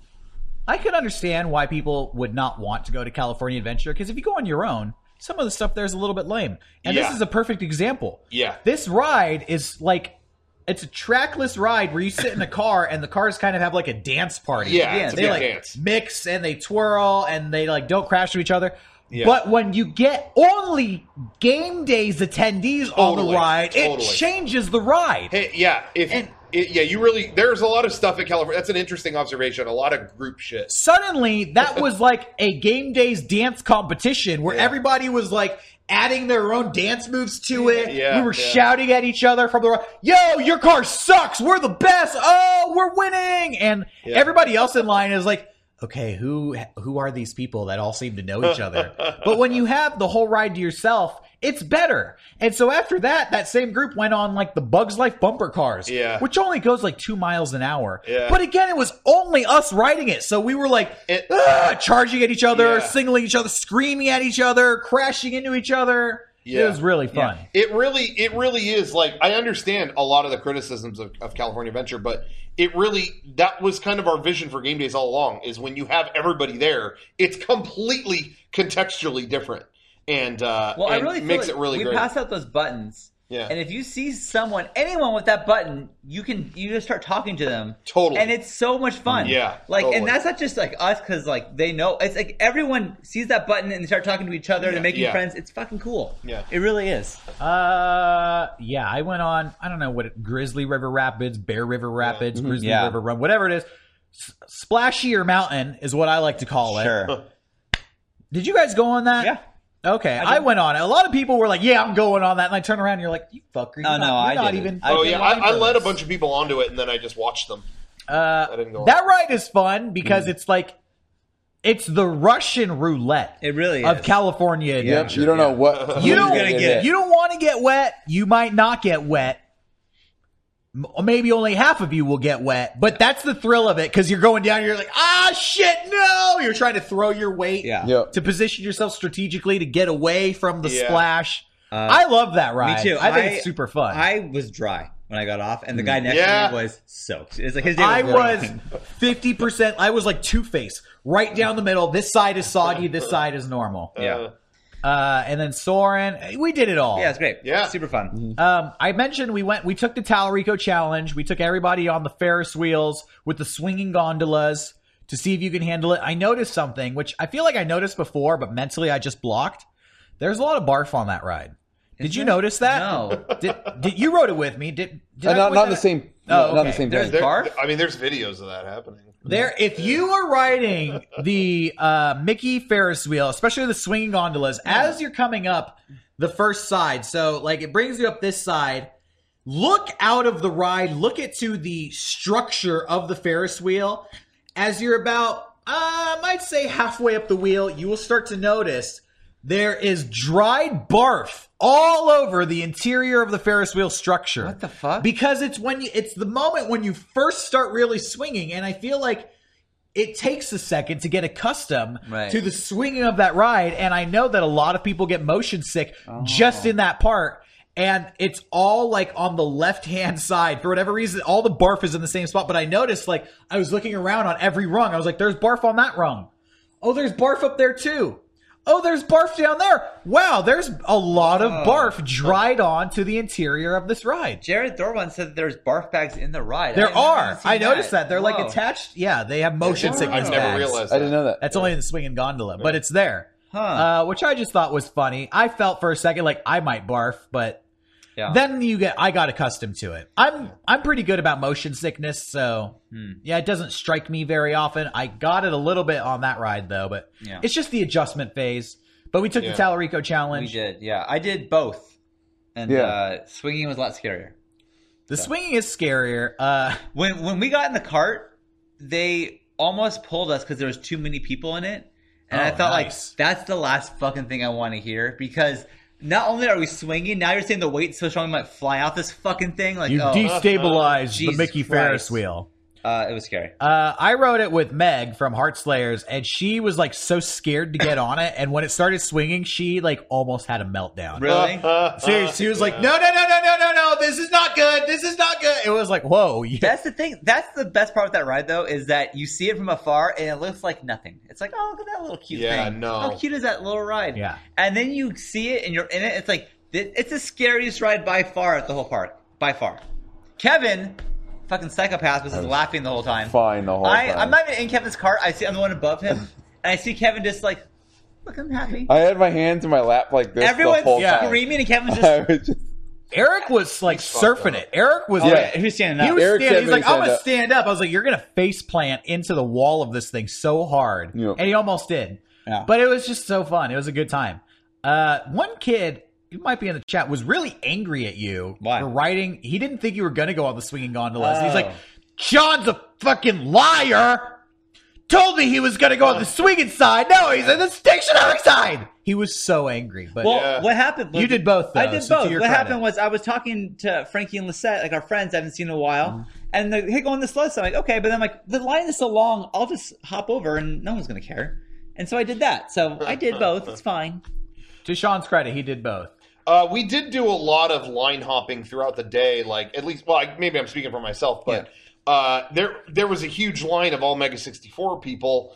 Speaker 1: I could understand why people would not want to go to California Adventure, because if you go on your own, some of the stuff there is a little bit lame. And
Speaker 2: Yeah.
Speaker 1: this is a perfect example.
Speaker 2: Yeah.
Speaker 1: This ride is like, it's a trackless ride where you sit in a car and the cars kind of have like a dance party.
Speaker 2: Yeah,
Speaker 3: it's a
Speaker 1: they
Speaker 2: big
Speaker 1: like
Speaker 2: dance.
Speaker 1: mix and they twirl and they like don't crash into each other.
Speaker 2: Yeah.
Speaker 1: But when you get only game days attendees on the
Speaker 2: Totally,
Speaker 1: ride,
Speaker 2: totally.
Speaker 1: it changes the ride.
Speaker 2: Hey, yeah, if
Speaker 1: And-
Speaker 2: it, yeah, you really there's a lot of stuff in California. That's an interesting observation. A lot of group shit.
Speaker 1: Suddenly, that was like a game days dance competition where
Speaker 2: Yeah.
Speaker 1: everybody was like adding their own dance moves to it.
Speaker 2: Yeah,
Speaker 1: we were
Speaker 2: yeah.
Speaker 1: shouting at each other from the ride, yo, your car sucks. We're the best. Oh, we're winning. And
Speaker 2: Yeah.
Speaker 1: everybody else in line is like, okay, who who are these people that all seem to know each other? But when you have the whole ride to yourself, it's better. And so after that, that same group went on like the Bugs Life bumper cars,
Speaker 2: Yeah.
Speaker 1: which only goes like two miles an hour.
Speaker 2: Yeah.
Speaker 1: But again, it was only us riding it. So we were like
Speaker 2: It-
Speaker 1: ah, charging at each other,
Speaker 2: Yeah.
Speaker 1: singling each other, screaming at each other, crashing into each other.
Speaker 2: Yeah.
Speaker 1: It was really fun.
Speaker 2: It really, it really is. Like, I understand a lot of the criticisms of, of California Adventure, but it really, that was kind of our vision for game days all along, is when you have everybody there, it's completely contextually different. And, uh,
Speaker 3: Well, I
Speaker 2: and
Speaker 3: really feel
Speaker 2: makes
Speaker 3: like
Speaker 2: it really
Speaker 3: we
Speaker 2: great.
Speaker 3: pass out those buttons.
Speaker 2: Yeah.
Speaker 3: And if you see someone, anyone with that button, you can you just start talking to them.
Speaker 2: Totally.
Speaker 3: And it's so much fun.
Speaker 2: Yeah,
Speaker 3: Like,
Speaker 2: totally.
Speaker 3: and that's not just like us because like they know. It's like everyone sees that button and they start talking to each other. They're making
Speaker 2: yeah.
Speaker 3: friends. It's fucking cool.
Speaker 2: Yeah.
Speaker 3: It really is.
Speaker 1: Uh, yeah, I went on, I don't know what it, Grizzly River Rapids, Bear River Rapids, Grizzly
Speaker 3: Yeah.
Speaker 1: River Run, whatever it is. S- Splashier Mountain is what I like to call it.
Speaker 3: Sure.
Speaker 1: Did you guys go on that?
Speaker 3: Yeah.
Speaker 1: Okay, I, went on it. A lot of people were like, "Yeah, I'm going on that," and I turn around and you're like, "You fucker!" You're
Speaker 3: Oh,
Speaker 1: not,
Speaker 3: no,
Speaker 1: you're
Speaker 3: I
Speaker 1: not
Speaker 3: didn't.
Speaker 1: even."
Speaker 3: I
Speaker 2: Oh,
Speaker 3: did
Speaker 2: yeah. I,
Speaker 1: fucking
Speaker 2: I
Speaker 1: for
Speaker 2: led a
Speaker 1: this.
Speaker 2: bunch of people onto it, and then I just watched them.
Speaker 1: Uh,
Speaker 2: I didn't go on.
Speaker 1: that ride is fun because it's like it's the Russian roulette
Speaker 3: It really
Speaker 1: of
Speaker 3: is.
Speaker 1: California
Speaker 4: Yep,
Speaker 1: Adventure.
Speaker 4: you don't know what
Speaker 1: You
Speaker 4: who's
Speaker 1: don't
Speaker 4: gonna
Speaker 3: gonna
Speaker 4: get
Speaker 3: get
Speaker 4: hit.
Speaker 1: You don't want to get wet. You might not get wet. M- Maybe only half of you will get wet, but that's the thrill of it because you're going down. You're like, ah, shit, no! You're trying to throw your weight
Speaker 3: Yeah.
Speaker 4: Yep.
Speaker 1: to position yourself strategically to get away from the
Speaker 2: Yeah.
Speaker 1: splash. I love that ride.
Speaker 5: too.
Speaker 1: I think
Speaker 5: I-
Speaker 1: it's super fun.
Speaker 5: I was dry when I got off, and the guy next
Speaker 2: Yeah.
Speaker 5: to me was soaked. It's like his day was
Speaker 1: I was
Speaker 5: ruined.
Speaker 1: fifty percent. I was like Two-Face. Right down the middle. This side is soggy. This side is normal.
Speaker 5: Yeah.
Speaker 2: Uh,
Speaker 1: Uh, and then Soren. We did it all.
Speaker 5: Yeah, it's great.
Speaker 2: Yeah.
Speaker 5: Super fun.
Speaker 1: Um, I mentioned we went, we took the Talarico challenge. We took everybody on the Ferris wheels with the swinging gondolas to see if you can handle it. I noticed something, which I feel like I noticed before, but mentally I just blocked. There's a lot of barf on that ride. Did you
Speaker 5: there?
Speaker 1: notice that?
Speaker 5: No.
Speaker 1: Did, did you rode it with me? Did, did
Speaker 4: Uh,
Speaker 1: I
Speaker 4: not
Speaker 1: point
Speaker 4: not
Speaker 1: that
Speaker 4: the
Speaker 1: out?
Speaker 4: same.
Speaker 1: Oh,
Speaker 4: not, not
Speaker 1: okay.
Speaker 4: the same
Speaker 5: There's
Speaker 4: thing.
Speaker 2: there,
Speaker 5: barf?
Speaker 2: I mean, there's videos of that happening.
Speaker 1: There, if you are riding the uh, Mickey Ferris wheel, especially the swinging gondolas, as you're coming up the first side, so like it brings you up this side, look out of the ride, look at to the structure of the Ferris wheel. As you're about, uh, I might say halfway up the wheel, you will start to notice there is dried barf all over the interior of the Ferris wheel structure.
Speaker 5: What the fuck?
Speaker 1: Because it's when you, it's the moment when you first start really swinging, and I feel like it takes a second to get accustomed
Speaker 5: Right.
Speaker 1: to the swinging of that ride. And I know that a lot of people get motion sick just in that part. And it's all like on the left hand side for whatever reason. All the barf is in the same spot. But I noticed, like, I was looking around on every rung. I was like, there's barf on that rung. Oh, there's barf up there too. Oh, there's barf down there. Wow, there's a lot of barf dried onto the interior of this ride.
Speaker 5: Jared Thorwan said that there's barf bags in the ride.
Speaker 1: There
Speaker 5: I
Speaker 1: are.
Speaker 5: haven't seen
Speaker 1: I noticed that. They're like
Speaker 5: Whoa.
Speaker 1: attached. Yeah, they have motion
Speaker 2: I've
Speaker 1: sickness
Speaker 2: never
Speaker 1: bags.
Speaker 2: realized
Speaker 4: I didn't
Speaker 2: that.
Speaker 4: know that.
Speaker 1: That's only in the swinging gondola, but it's there.
Speaker 5: Huh.
Speaker 1: Uh, which I just thought was funny. I felt for a second like I might barf, but
Speaker 5: Yeah.
Speaker 1: then you get I got accustomed to it. I'm I'm pretty good about motion sickness, so
Speaker 5: Hmm.
Speaker 1: yeah, it doesn't strike me very often. I got it a little bit on that ride though, but
Speaker 5: Yeah.
Speaker 1: it's just the adjustment phase. But we took
Speaker 2: Yeah.
Speaker 1: the Talarico
Speaker 5: we
Speaker 1: challenge.
Speaker 5: did. Yeah, I did both, and
Speaker 4: Yeah.
Speaker 5: uh, swinging was a lot scarier.
Speaker 1: The swinging is scarier. Uh,
Speaker 5: When when we got in the cart, they almost pulled us because there was too many people in it, and I
Speaker 1: Oh,
Speaker 5: felt
Speaker 1: nice.
Speaker 5: like that's the last fucking thing I want to hear because not only are we swinging, now you're saying the weight's so strong we might fly out this fucking thing. Like,
Speaker 1: you
Speaker 5: oh,
Speaker 1: destabilized the
Speaker 5: Jesus
Speaker 1: Mickey Ferris
Speaker 5: Christ.
Speaker 1: wheel.
Speaker 5: uh, it was scary.
Speaker 1: Uh, I rode it with Meg from Heart Slayers, and she was like so scared to get on it. And when it started swinging, she like almost had a meltdown.
Speaker 5: Really?
Speaker 1: Seriously, she was like, "No, no, no, no, no, no, no! This is not good. This is not good." It was like, "Whoa!" You,
Speaker 5: That's the thing. That's the best part of that ride, though, is that you see it from afar and it looks like nothing. It's like, oh, look at that little cute
Speaker 2: Yeah,
Speaker 5: thing.
Speaker 2: no.
Speaker 5: How cute is that little ride?
Speaker 1: Yeah.
Speaker 5: And then you see it and you're in it. It's like th- it's the scariest ride by far at the whole park. By far. Kevin, fucking psychopath, was just laughing the whole time.
Speaker 4: Fine the whole
Speaker 5: I,
Speaker 4: time.
Speaker 5: I'm not even in Kevin's cart. I see I'm the one above him, and I see Kevin just like, look, I'm happy.
Speaker 4: I had my hands in my lap like this
Speaker 5: Everyone's
Speaker 4: the whole
Speaker 1: yeah.
Speaker 4: time.
Speaker 5: screaming, and Kevin's
Speaker 4: I
Speaker 5: just.
Speaker 4: was just
Speaker 1: Eric was like surfing it. Eric was
Speaker 5: Oh,
Speaker 1: like,
Speaker 5: yeah, who's standing
Speaker 1: he
Speaker 5: up?
Speaker 1: was
Speaker 4: Eric
Speaker 1: standing.
Speaker 4: said
Speaker 1: He's like,
Speaker 4: when
Speaker 1: "I'm
Speaker 4: he
Speaker 1: gonna
Speaker 4: stand
Speaker 1: stand up." I was like, "You're gonna face plant into the wall of this thing so hard,"
Speaker 4: Yep.
Speaker 1: and he almost did.
Speaker 5: Yeah.
Speaker 1: But it was just so fun. It was a good time. Uh, one kid, you might be in the chat, was really angry at you
Speaker 5: Why?
Speaker 1: for riding. He didn't think you were gonna go on the swinging gondolas. And he's
Speaker 5: Oh.
Speaker 1: like, "Sean's a fucking liar. Told me he was gonna go on the swinging side. No, he's on the stationary side." He was so angry. But
Speaker 5: Well,
Speaker 2: Yeah.
Speaker 5: what happened? Was
Speaker 1: You did both, though,
Speaker 5: I did
Speaker 1: so to
Speaker 5: both.
Speaker 1: your
Speaker 5: What
Speaker 1: credit.
Speaker 5: happened was I was talking to Frankie and Lisette, like our friends I haven't seen in a while,
Speaker 1: Mm-hmm.
Speaker 5: and they're hey, go on this list. I'm like, okay, but then I'm like, the line is so long, I'll just hop over and no one's gonna care. And so I did that. So I did both. It's fine.
Speaker 1: to Sean's credit, he did both.
Speaker 2: Uh, we did do a lot of line hopping throughout the day. Like at least, well, I, maybe I'm speaking for myself, but uh, there there was a huge line of all Mega sixty-four people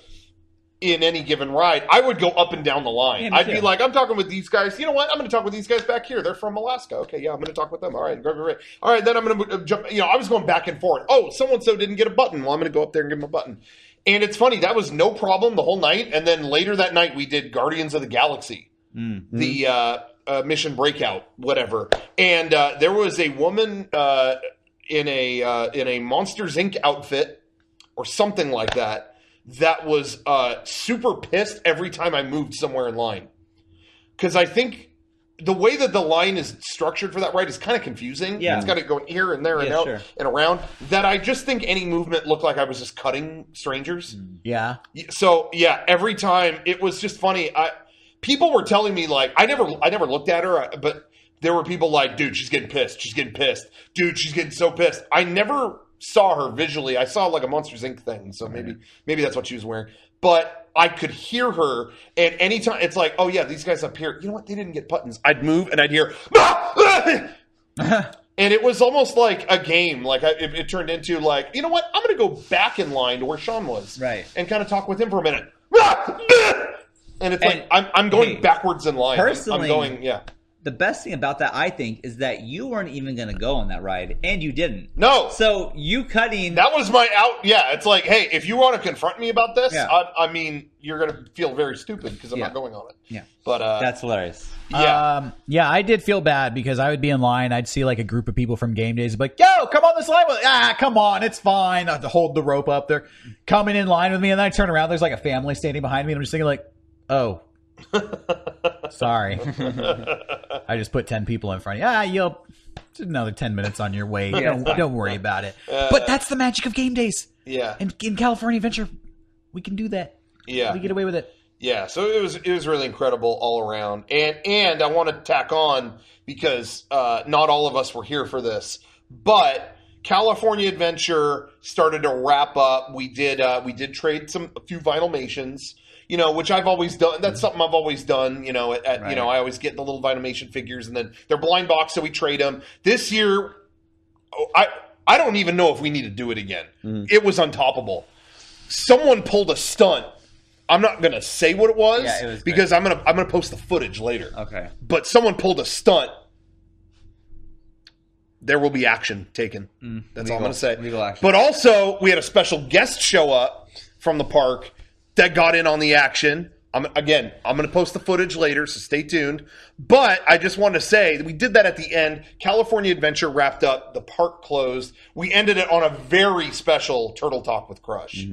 Speaker 2: in any given ride. I would go up and down the line.
Speaker 5: Yeah, me
Speaker 2: I'd be
Speaker 5: too.
Speaker 2: like, I'm talking with these guys. You know what? I'm going to talk with these guys back here. They're from Alaska. Okay, yeah, I'm going to talk with them. All right, great, great, great. All right, then I'm going to jump. You know, I was going back and forth. Oh, so and so didn't get a button. Well, I'm going to go up there and give them a button. And it's funny, that was no problem the whole night. And then later that night, we did Guardians of the Galaxy. The uh, uh, Mission Breakout, whatever, and uh, there was a woman uh, in a uh, in a Monsters Incorporated outfit or something like that that was uh, super pissed every time I moved somewhere in line because I think the way that the line is structured for that ride is kind of confusing.
Speaker 5: Yeah.
Speaker 2: It's got it going here and there and
Speaker 5: Yeah,
Speaker 2: out
Speaker 5: sure.
Speaker 2: and around. That I just think any movement looked like I was just cutting strangers.
Speaker 1: Yeah.
Speaker 2: So yeah, every time it was just funny. I people were telling me like I never I never looked at her, but there were people like, dude, she's getting pissed. She's getting pissed. Dude, she's getting so pissed. I never saw her visually. I saw like a Monsters Incorporated thing, so maybe maybe that's what she was wearing. But I could hear her, and anytime it's like, oh yeah, these guys up here, you know what? They didn't get buttons. I'd move and I'd hear, and it was almost like a game. Like I, it, it turned into like, you know what? I'm going to go back in line to where Sean was,
Speaker 3: Right.
Speaker 2: and kind of talk with him for a minute. And it's
Speaker 3: And,
Speaker 2: like I'm, I'm going
Speaker 3: hey,
Speaker 2: backwards in line. I'm-
Speaker 3: personally-
Speaker 2: I'm going, yeah.
Speaker 3: The best thing about that, I think, is that you weren't even going to go on that ride, and you didn't.
Speaker 2: No.
Speaker 3: So you cutting.
Speaker 2: That was my out. Yeah, it's like, hey, if you want to confront me about this,
Speaker 3: Yeah.
Speaker 2: I, I mean, you're going to feel very stupid because I'm
Speaker 3: Yeah.
Speaker 2: not going on it.
Speaker 3: Yeah.
Speaker 2: But uh,
Speaker 3: That's hilarious.
Speaker 2: yeah,
Speaker 1: Um, yeah, I did feel bad because I would be in line. I'd see like a group of people from game days, be like, "Yo, come on this line with ah, come on, it's fine." I'd hold the rope up. They're coming in line with me, and then I turn around. There's like a family standing behind me, and I'm just thinking like, "Oh, sorry, I just put ten people in front of you. Ah, you'll just another ten minutes on your way. Don't, don't worry about it." But that's the magic of game days.
Speaker 2: yeah,
Speaker 1: And in California Adventure, we can do that.
Speaker 2: yeah.
Speaker 1: We get away with it.
Speaker 2: Yeah, so it was it was really incredible all around, and and I want to tack on because uh, not all of us were here for this, but California Adventure started to wrap up. We did uh, we did trade some a few Vinylmations, you know, which I've always done. That's something I've always done. You know, at, at
Speaker 3: Right.
Speaker 2: you know I always get the little Vinylmation figures, and then they're blind box, so we trade them. This year, oh, I I don't even know if we need to do it again. It was untoppable. Someone pulled a stunt. I'm not gonna say what it was,
Speaker 3: Yeah, it was
Speaker 2: because I'm gonna I'm gonna post the footage later.
Speaker 3: Okay.
Speaker 2: But someone pulled a stunt. There will be action taken. That's all I'm
Speaker 3: legal-
Speaker 2: going to say.
Speaker 3: legal action.
Speaker 2: But also, we had a special guest show up from the park that got in on the action. I'm, again, I'm going to post the footage later, so stay tuned. But I just want to say that we did that at the end. California Adventure wrapped up. The park closed. We ended it on a very special Turtle Talk with Crush.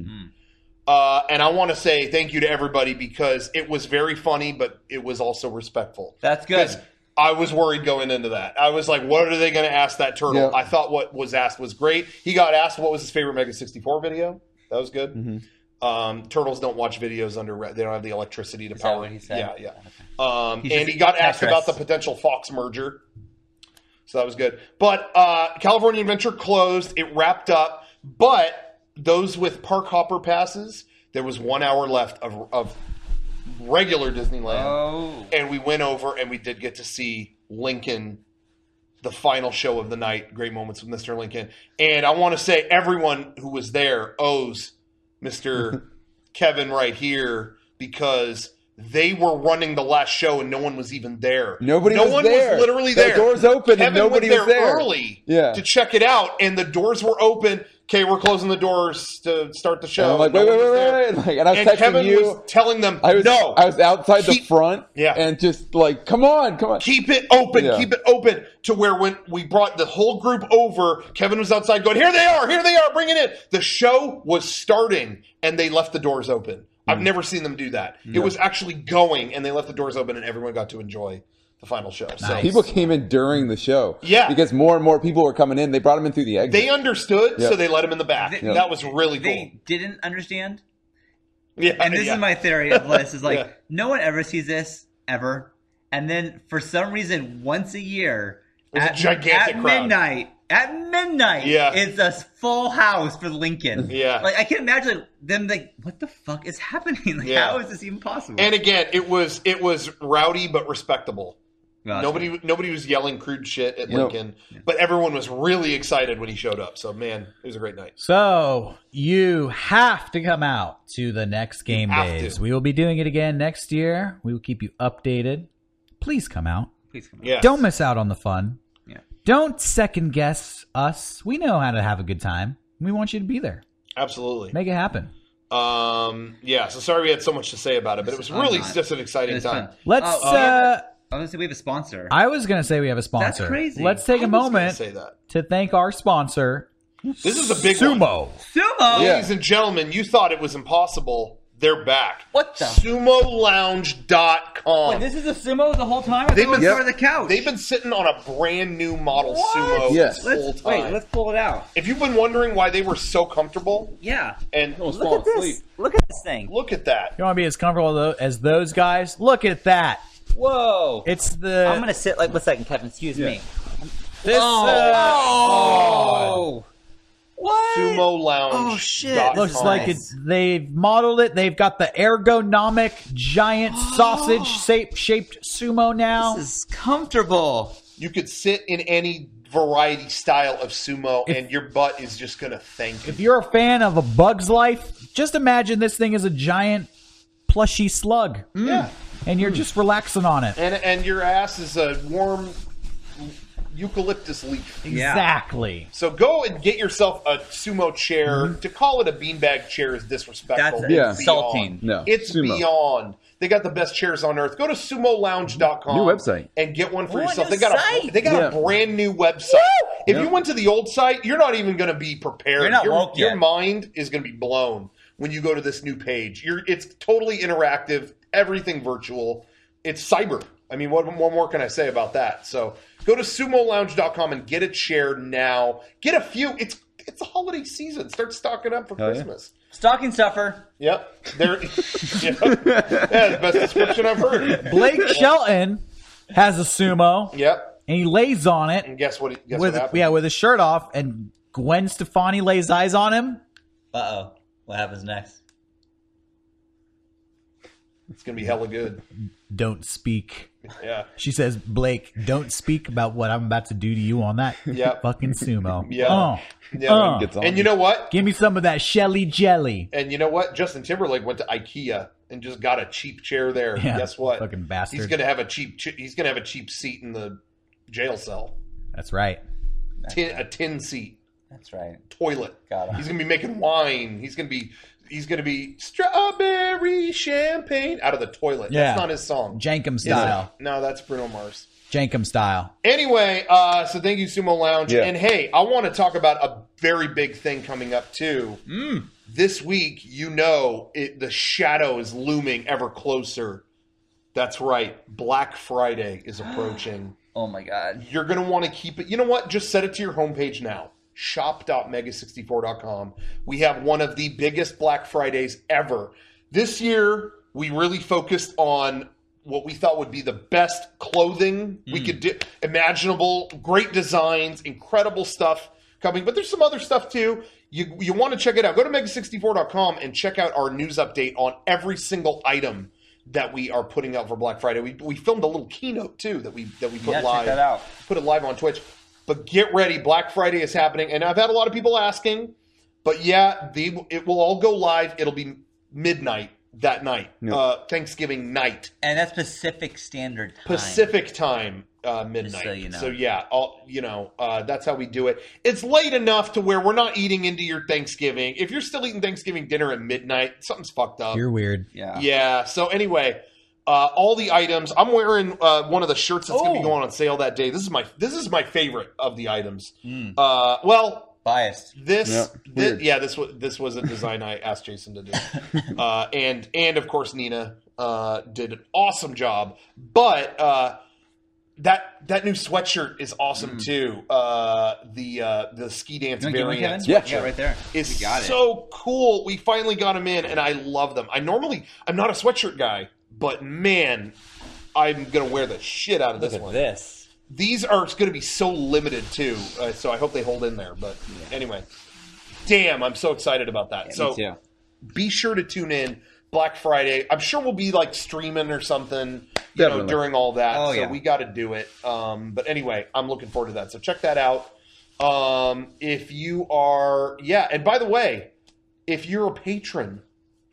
Speaker 2: Uh, and I want to say thank you to everybody because it was very funny, but it was also respectful.
Speaker 3: That's good.
Speaker 2: 'Cause I was worried going into that. I was like, what are they going to ask that turtle?
Speaker 4: Yeah.
Speaker 2: I thought what was asked was great. He got asked what was his favorite Mega sixty-four video. That was good.
Speaker 4: Mm-hmm.
Speaker 2: Um, turtles don't watch videos under, they don't have the electricity to
Speaker 3: Is
Speaker 2: power.
Speaker 3: that what he said?
Speaker 2: Yeah, yeah. Um,
Speaker 3: He's
Speaker 2: and
Speaker 3: just
Speaker 2: he got asked
Speaker 3: Tetris.
Speaker 2: about the potential Fox merger. So that was good. But uh, California Adventure closed. It wrapped up. But those with Park Hopper passes, there was one hour left of, of regular Disneyland.
Speaker 3: Oh.
Speaker 2: And we went over and we did get to see Lincoln, the final show of the night. Great moments with Mister Lincoln. And I want to say everyone who was there owes Mister Kevin right here because they were running the last show and no one was even there.
Speaker 4: Nobody
Speaker 2: no
Speaker 4: was
Speaker 2: one
Speaker 4: there.
Speaker 2: was literally
Speaker 4: The
Speaker 2: there.
Speaker 4: doors open and
Speaker 2: Kevin
Speaker 4: nobody
Speaker 2: went
Speaker 4: was
Speaker 2: there
Speaker 4: there.
Speaker 2: early
Speaker 4: Yeah.
Speaker 2: to check it out, and the doors were open. Okay, we're closing the doors to start the show.
Speaker 4: And I'm like,
Speaker 2: No
Speaker 4: wait,
Speaker 2: one
Speaker 4: wait,
Speaker 2: was
Speaker 4: wait,
Speaker 2: there.
Speaker 4: wait, like, and I was
Speaker 2: And
Speaker 4: texting
Speaker 2: Kevin
Speaker 4: you.
Speaker 2: was telling them,
Speaker 4: I was,
Speaker 2: no,
Speaker 4: I was outside the
Speaker 2: Keep-
Speaker 4: front,
Speaker 2: Yeah.
Speaker 4: and just like, come on, come on.
Speaker 2: keep it open,
Speaker 4: Yeah.
Speaker 2: keep it open, to where when we brought the whole group over, Kevin was outside going, here they are, here they are, bring it in. The show was starting, and they left the doors open. I've
Speaker 4: Mm.
Speaker 2: never seen them do that. It was actually going, and they left the doors open, and everyone got to enjoy the final show. So
Speaker 1: Nice.
Speaker 4: People came in during the show.
Speaker 2: Yeah.
Speaker 4: Because more and more people were coming in. They brought them in through the exit.
Speaker 2: they understood,
Speaker 4: Yeah.
Speaker 2: so they let him in the back.
Speaker 3: They-
Speaker 2: That was really cool.
Speaker 3: They didn't understand.
Speaker 2: yeah,
Speaker 3: And this
Speaker 2: yeah.
Speaker 3: is my theory of this: is like
Speaker 2: Yeah.
Speaker 3: no one ever sees this ever, and then for some reason, once a year,
Speaker 2: There's a
Speaker 3: at,
Speaker 2: gigantic
Speaker 3: at
Speaker 2: crowd.
Speaker 3: midnight, at midnight,
Speaker 2: Yeah.
Speaker 3: it's a full house for Lincoln.
Speaker 2: Yeah.
Speaker 3: like I can imagine them like, what the fuck is happening? Like,
Speaker 2: Yeah.
Speaker 3: how is this even possible?
Speaker 2: And again, it was it was rowdy but respectable.
Speaker 3: Gotcha.
Speaker 2: Nobody nobody was yelling crude shit at
Speaker 4: No.
Speaker 2: Lincoln, but everyone was really excited when he showed up. So man, it was a great night.
Speaker 1: So you have to come out to the next game
Speaker 2: have
Speaker 1: days.
Speaker 2: to.
Speaker 1: We will be doing it again next year. We will keep you updated. Please come out.
Speaker 3: Please come on.
Speaker 2: Yeah.
Speaker 1: Don't miss out on the fun.
Speaker 3: Yeah.
Speaker 1: Don't second guess us. We know how to have a good time. We want you to be there.
Speaker 2: Absolutely.
Speaker 1: Make it happen.
Speaker 2: Um, yeah, so sorry we had so much to say about it, but it was
Speaker 3: I'm
Speaker 2: really
Speaker 3: not.
Speaker 2: just an
Speaker 3: It
Speaker 2: exciting
Speaker 3: was
Speaker 2: time.
Speaker 3: fun.
Speaker 1: Let's.
Speaker 3: Oh,
Speaker 1: uh,
Speaker 3: I was gonna say we have a sponsor.
Speaker 1: I was going to say we have a sponsor.
Speaker 3: crazy.
Speaker 1: Let's take
Speaker 2: I
Speaker 1: a
Speaker 2: was gonna
Speaker 1: moment
Speaker 2: say that.
Speaker 1: to thank our sponsor,
Speaker 2: This is a big one.
Speaker 1: Sumo.
Speaker 3: Sumo.
Speaker 4: Yeah.
Speaker 2: Ladies and gentlemen, you thought it was impossible. They're back.
Speaker 3: What the?
Speaker 2: sumo lounge dot com.
Speaker 3: Wait, this is a sumo the whole time. I
Speaker 2: They've
Speaker 3: thought it was
Speaker 2: been-
Speaker 3: part of the couch.
Speaker 2: They've been sitting on a brand new model
Speaker 3: What?
Speaker 2: sumo
Speaker 4: Yes.
Speaker 2: this whole
Speaker 3: Let's
Speaker 2: time.
Speaker 3: wait. Let's pull it out.
Speaker 2: If you've been wondering why they were so comfortable,
Speaker 3: Yeah.
Speaker 2: and
Speaker 4: Almost
Speaker 3: Look
Speaker 4: fall
Speaker 3: at this.
Speaker 4: asleep.
Speaker 3: Look at this thing.
Speaker 2: look at that.
Speaker 1: You want to be as comfortable tho- as those guys? Look at that.
Speaker 3: Whoa.
Speaker 1: It's the.
Speaker 3: I'm gonna sit like one second, Kevin. Excuse me.
Speaker 1: this, uh,
Speaker 3: Oh. What?
Speaker 2: Sumo Lounge.
Speaker 3: Oh, shit.
Speaker 1: Looks
Speaker 3: Nice.
Speaker 1: like it's, they've modeled it. They've got the ergonomic giant sausage shape, shaped sumo now.
Speaker 3: This is comfortable.
Speaker 2: You could sit in any variety style of sumo, and your butt is just gonna thank you.
Speaker 1: If you're a fan of A Bug's Life, just imagine this thing is a giant plushy slug,
Speaker 2: Yeah,
Speaker 1: and you're just relaxing on it.
Speaker 2: and and your ass is a warm eucalyptus leaf.
Speaker 3: Yeah.
Speaker 1: Exactly.
Speaker 2: So go and get yourself a sumo chair. To call it a beanbag chair is disrespectful.
Speaker 3: That's
Speaker 4: Yeah.
Speaker 2: It's
Speaker 3: insulting.
Speaker 2: beyond.
Speaker 4: No,
Speaker 2: It's
Speaker 4: sumo.
Speaker 2: beyond. They got the best chairs on earth. Go to sumo lounge dot com.
Speaker 4: New website.
Speaker 2: And get one for
Speaker 3: Ooh, a
Speaker 2: yourself.
Speaker 3: new
Speaker 2: They got a
Speaker 3: site.
Speaker 2: they got
Speaker 4: Yeah.
Speaker 2: a brand new website. If
Speaker 4: Yeah.
Speaker 2: you went to the old site, you're not even going to be prepared.
Speaker 3: You're not
Speaker 2: your,
Speaker 3: woke
Speaker 2: your
Speaker 3: yet.
Speaker 2: mind is going to be blown when you go to this new page. You're it's totally interactive, everything virtual. It's cyber. I mean, what, what more can I say about that? So go to sumo lounge dot com and get a chair now. Get a few. It's it's the holiday season. Start stocking up for
Speaker 4: Hell yeah.
Speaker 2: Christmas.
Speaker 3: Stocking stuffer.
Speaker 2: Yep. There. yeah. yeah, the best description I've heard.
Speaker 1: Blake Shelton has a sumo,
Speaker 2: Yep.
Speaker 1: and he lays on it
Speaker 2: And guess what? Guess
Speaker 1: with
Speaker 2: what happened?
Speaker 1: yeah with his shirt off, and Gwen Stefani lays eyes on him.
Speaker 3: Uh oh. What happens next?
Speaker 2: It's gonna be hella good.
Speaker 1: Don't speak.
Speaker 2: Yeah.
Speaker 1: She says, Blake, don't speak about what I'm about to do to you on that
Speaker 2: Yep.
Speaker 1: fucking sumo.
Speaker 2: Yeah.
Speaker 1: Oh,
Speaker 2: Yeah.
Speaker 1: Uh.
Speaker 4: Gets on.
Speaker 2: And you know what?
Speaker 1: give me some of that Shelly jelly.
Speaker 2: And you know what? Justin Timberlake went to IKEA and just got a cheap chair there.
Speaker 1: Yeah,
Speaker 2: Guess what?
Speaker 1: fucking bastard.
Speaker 2: He's gonna have a cheap. Ch- he's gonna have a cheap seat in the jail cell.
Speaker 1: That's right.
Speaker 2: Tin, a tin seat,
Speaker 3: That's right.
Speaker 2: toilet.
Speaker 3: Got him.
Speaker 2: He's gonna be making wine. He's gonna be. He's gonna be strawberry champagne out of the toilet.
Speaker 1: Yeah.
Speaker 2: That's not his song.
Speaker 1: Jankum
Speaker 2: Is it?
Speaker 1: style.
Speaker 2: No, that's Bruno Mars.
Speaker 1: Jankum style.
Speaker 2: Anyway, uh, so thank you, Sumo Lounge.
Speaker 4: Yeah.
Speaker 2: And hey, I want to talk about a very big thing coming up too.
Speaker 3: Mm.
Speaker 2: This week, you know, it, the shadow is looming ever closer. That's right. Black Friday is approaching.
Speaker 3: Oh my god.
Speaker 2: You're going to want to keep it. You know what? Just set it to your homepage now. shop dot mega sixty-four dot com. We have one of the biggest Black Fridays ever. This year, we really focused on what we thought would be the best clothing we could do, imaginable, great designs, incredible stuff coming. But there's some other stuff too. You you want to check it out. Go to mega sixty-four dot com and check out our news update on every single item that we are putting out for Black Friday. We we filmed a little keynote too that we that we put
Speaker 3: Yeah, check
Speaker 2: live.
Speaker 3: that out.
Speaker 2: Put it live on Twitch. But get ready, Black Friday is happening, and I've had a lot of people asking. But yeah, the, it will all go live. It'll be midnight that night,
Speaker 4: Yep.
Speaker 2: uh, Thanksgiving night,
Speaker 3: And that's Pacific Standard Time.
Speaker 2: Pacific time, uh, midnight.
Speaker 3: so you know.
Speaker 2: yeah, all, you know, uh, that's how we do it. It's late enough to where we're not eating into your Thanksgiving. If you're still eating Thanksgiving dinner at midnight, something's fucked up.
Speaker 1: You're weird.
Speaker 3: Yeah.
Speaker 2: Yeah. So anyway, uh, all the items. I'm wearing uh, one of the shirts that's going to be
Speaker 3: Oh.
Speaker 2: going on sale that day. This is my this is my favorite of the items.
Speaker 3: Mm.
Speaker 2: Uh, well,
Speaker 3: Biased.
Speaker 2: this,
Speaker 4: Yeah,
Speaker 2: thi-
Speaker 4: weird.
Speaker 2: yeah, this was this was a design I asked Jason to do, uh, and and of course Nina uh, did an awesome job. But uh, that that new sweatshirt is awesome too. Uh, the uh, the ski dance
Speaker 3: You want to give one,
Speaker 2: variant
Speaker 3: Kevin?
Speaker 2: sweatshirt
Speaker 3: Yeah, right there.
Speaker 2: is
Speaker 3: We got it.
Speaker 2: so cool. We finally got them in, and I love them. I normally I'm not a sweatshirt guy, but man, I'm gonna wear the shit out of
Speaker 3: Look
Speaker 2: this
Speaker 3: at
Speaker 2: one.
Speaker 3: this.
Speaker 2: These are going to be so limited too, uh, so I hope they hold in there. But anyway, damn, I'm so excited about that.
Speaker 3: Yeah,
Speaker 2: so
Speaker 3: me too.
Speaker 2: be sure to tune in Black Friday. I'm sure we'll be like streaming or something, you know,
Speaker 4: Definitely.
Speaker 2: during all that.
Speaker 3: Oh,
Speaker 2: so
Speaker 3: yeah.
Speaker 2: we got to do it. Um, but anyway, I'm looking forward to that. So check that out. Um, if you are, yeah, and by the way, if you're a patron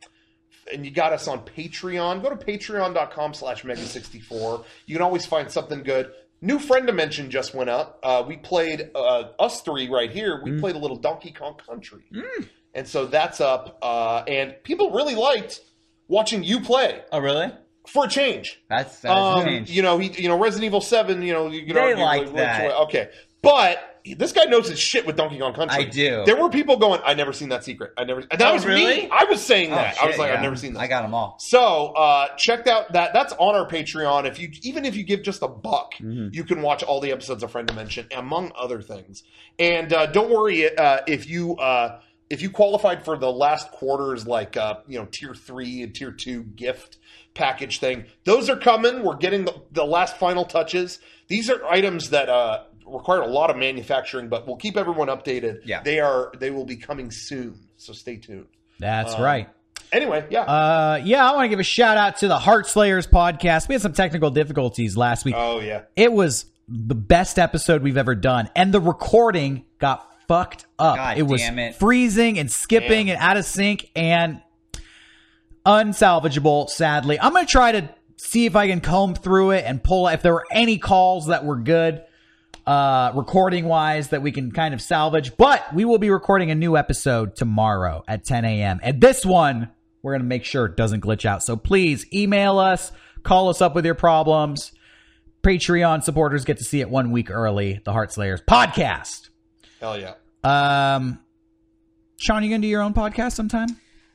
Speaker 2: and you got us on Patreon, go to patreon dot com slash mega sixty-four. You can always find something good. New friend dimension just went up. Uh, we played, uh, us three right here, we played a little Donkey Kong Country. And so that's up. Uh, and people really liked watching you play
Speaker 3: Oh, really?
Speaker 2: for a change.
Speaker 3: That's that's
Speaker 2: Um,
Speaker 3: a change.
Speaker 2: you know, he, you know, Resident Evil seven, you know, you could
Speaker 3: They
Speaker 2: argue,
Speaker 3: like
Speaker 2: which
Speaker 3: that.
Speaker 2: way- Okay. But this guy knows his shit with Donkey Kong Country.
Speaker 3: I do.
Speaker 2: There were people going, I never seen that secret. I never, and that
Speaker 3: Oh,
Speaker 2: was
Speaker 3: really?
Speaker 2: me. I was saying
Speaker 3: Oh,
Speaker 2: that. I was
Speaker 3: shit,
Speaker 2: like,
Speaker 3: yeah.
Speaker 2: I've never seen that.
Speaker 3: I got them all.
Speaker 2: So uh, check out that. That's on our Patreon. If you even if you give just a buck,
Speaker 4: Mm-hmm.
Speaker 2: you can watch all the episodes of Friend Dimension, among other things. And uh, don't worry uh, if you uh, if you qualified for the last quarter's like uh, you know tier three and tier two gift package thing. Those are coming. We're getting the, the last final touches. These are items that uh, require a lot of manufacturing, but we'll keep everyone updated.
Speaker 3: Yeah.
Speaker 2: They are they will be coming soon, so stay tuned.
Speaker 1: That's
Speaker 2: Um,
Speaker 1: right.
Speaker 2: Anyway, yeah.
Speaker 1: Uh, yeah, I want to give a shout out to the Heart Slayers podcast. We had some technical difficulties last week.
Speaker 2: oh yeah.
Speaker 1: It was the best episode we've ever done, and the recording got fucked up.
Speaker 3: God
Speaker 1: it was
Speaker 3: damn it.
Speaker 1: freezing and skipping
Speaker 2: Damn.
Speaker 1: and out of sync and unsalvageable, sadly. I'm going to try to see if I can comb through it and pull if there were any calls that were good uh, recording wise that we can kind of salvage. But we will be recording a new episode tomorrow at ten a.m. And this one, we're going to make sure it doesn't glitch out. So please email us, call us up with your problems. Patreon supporters get to see it one week early. The Heart Slayers podcast.
Speaker 2: Hell yeah.
Speaker 1: Um, Sean, you going to do your own podcast sometime?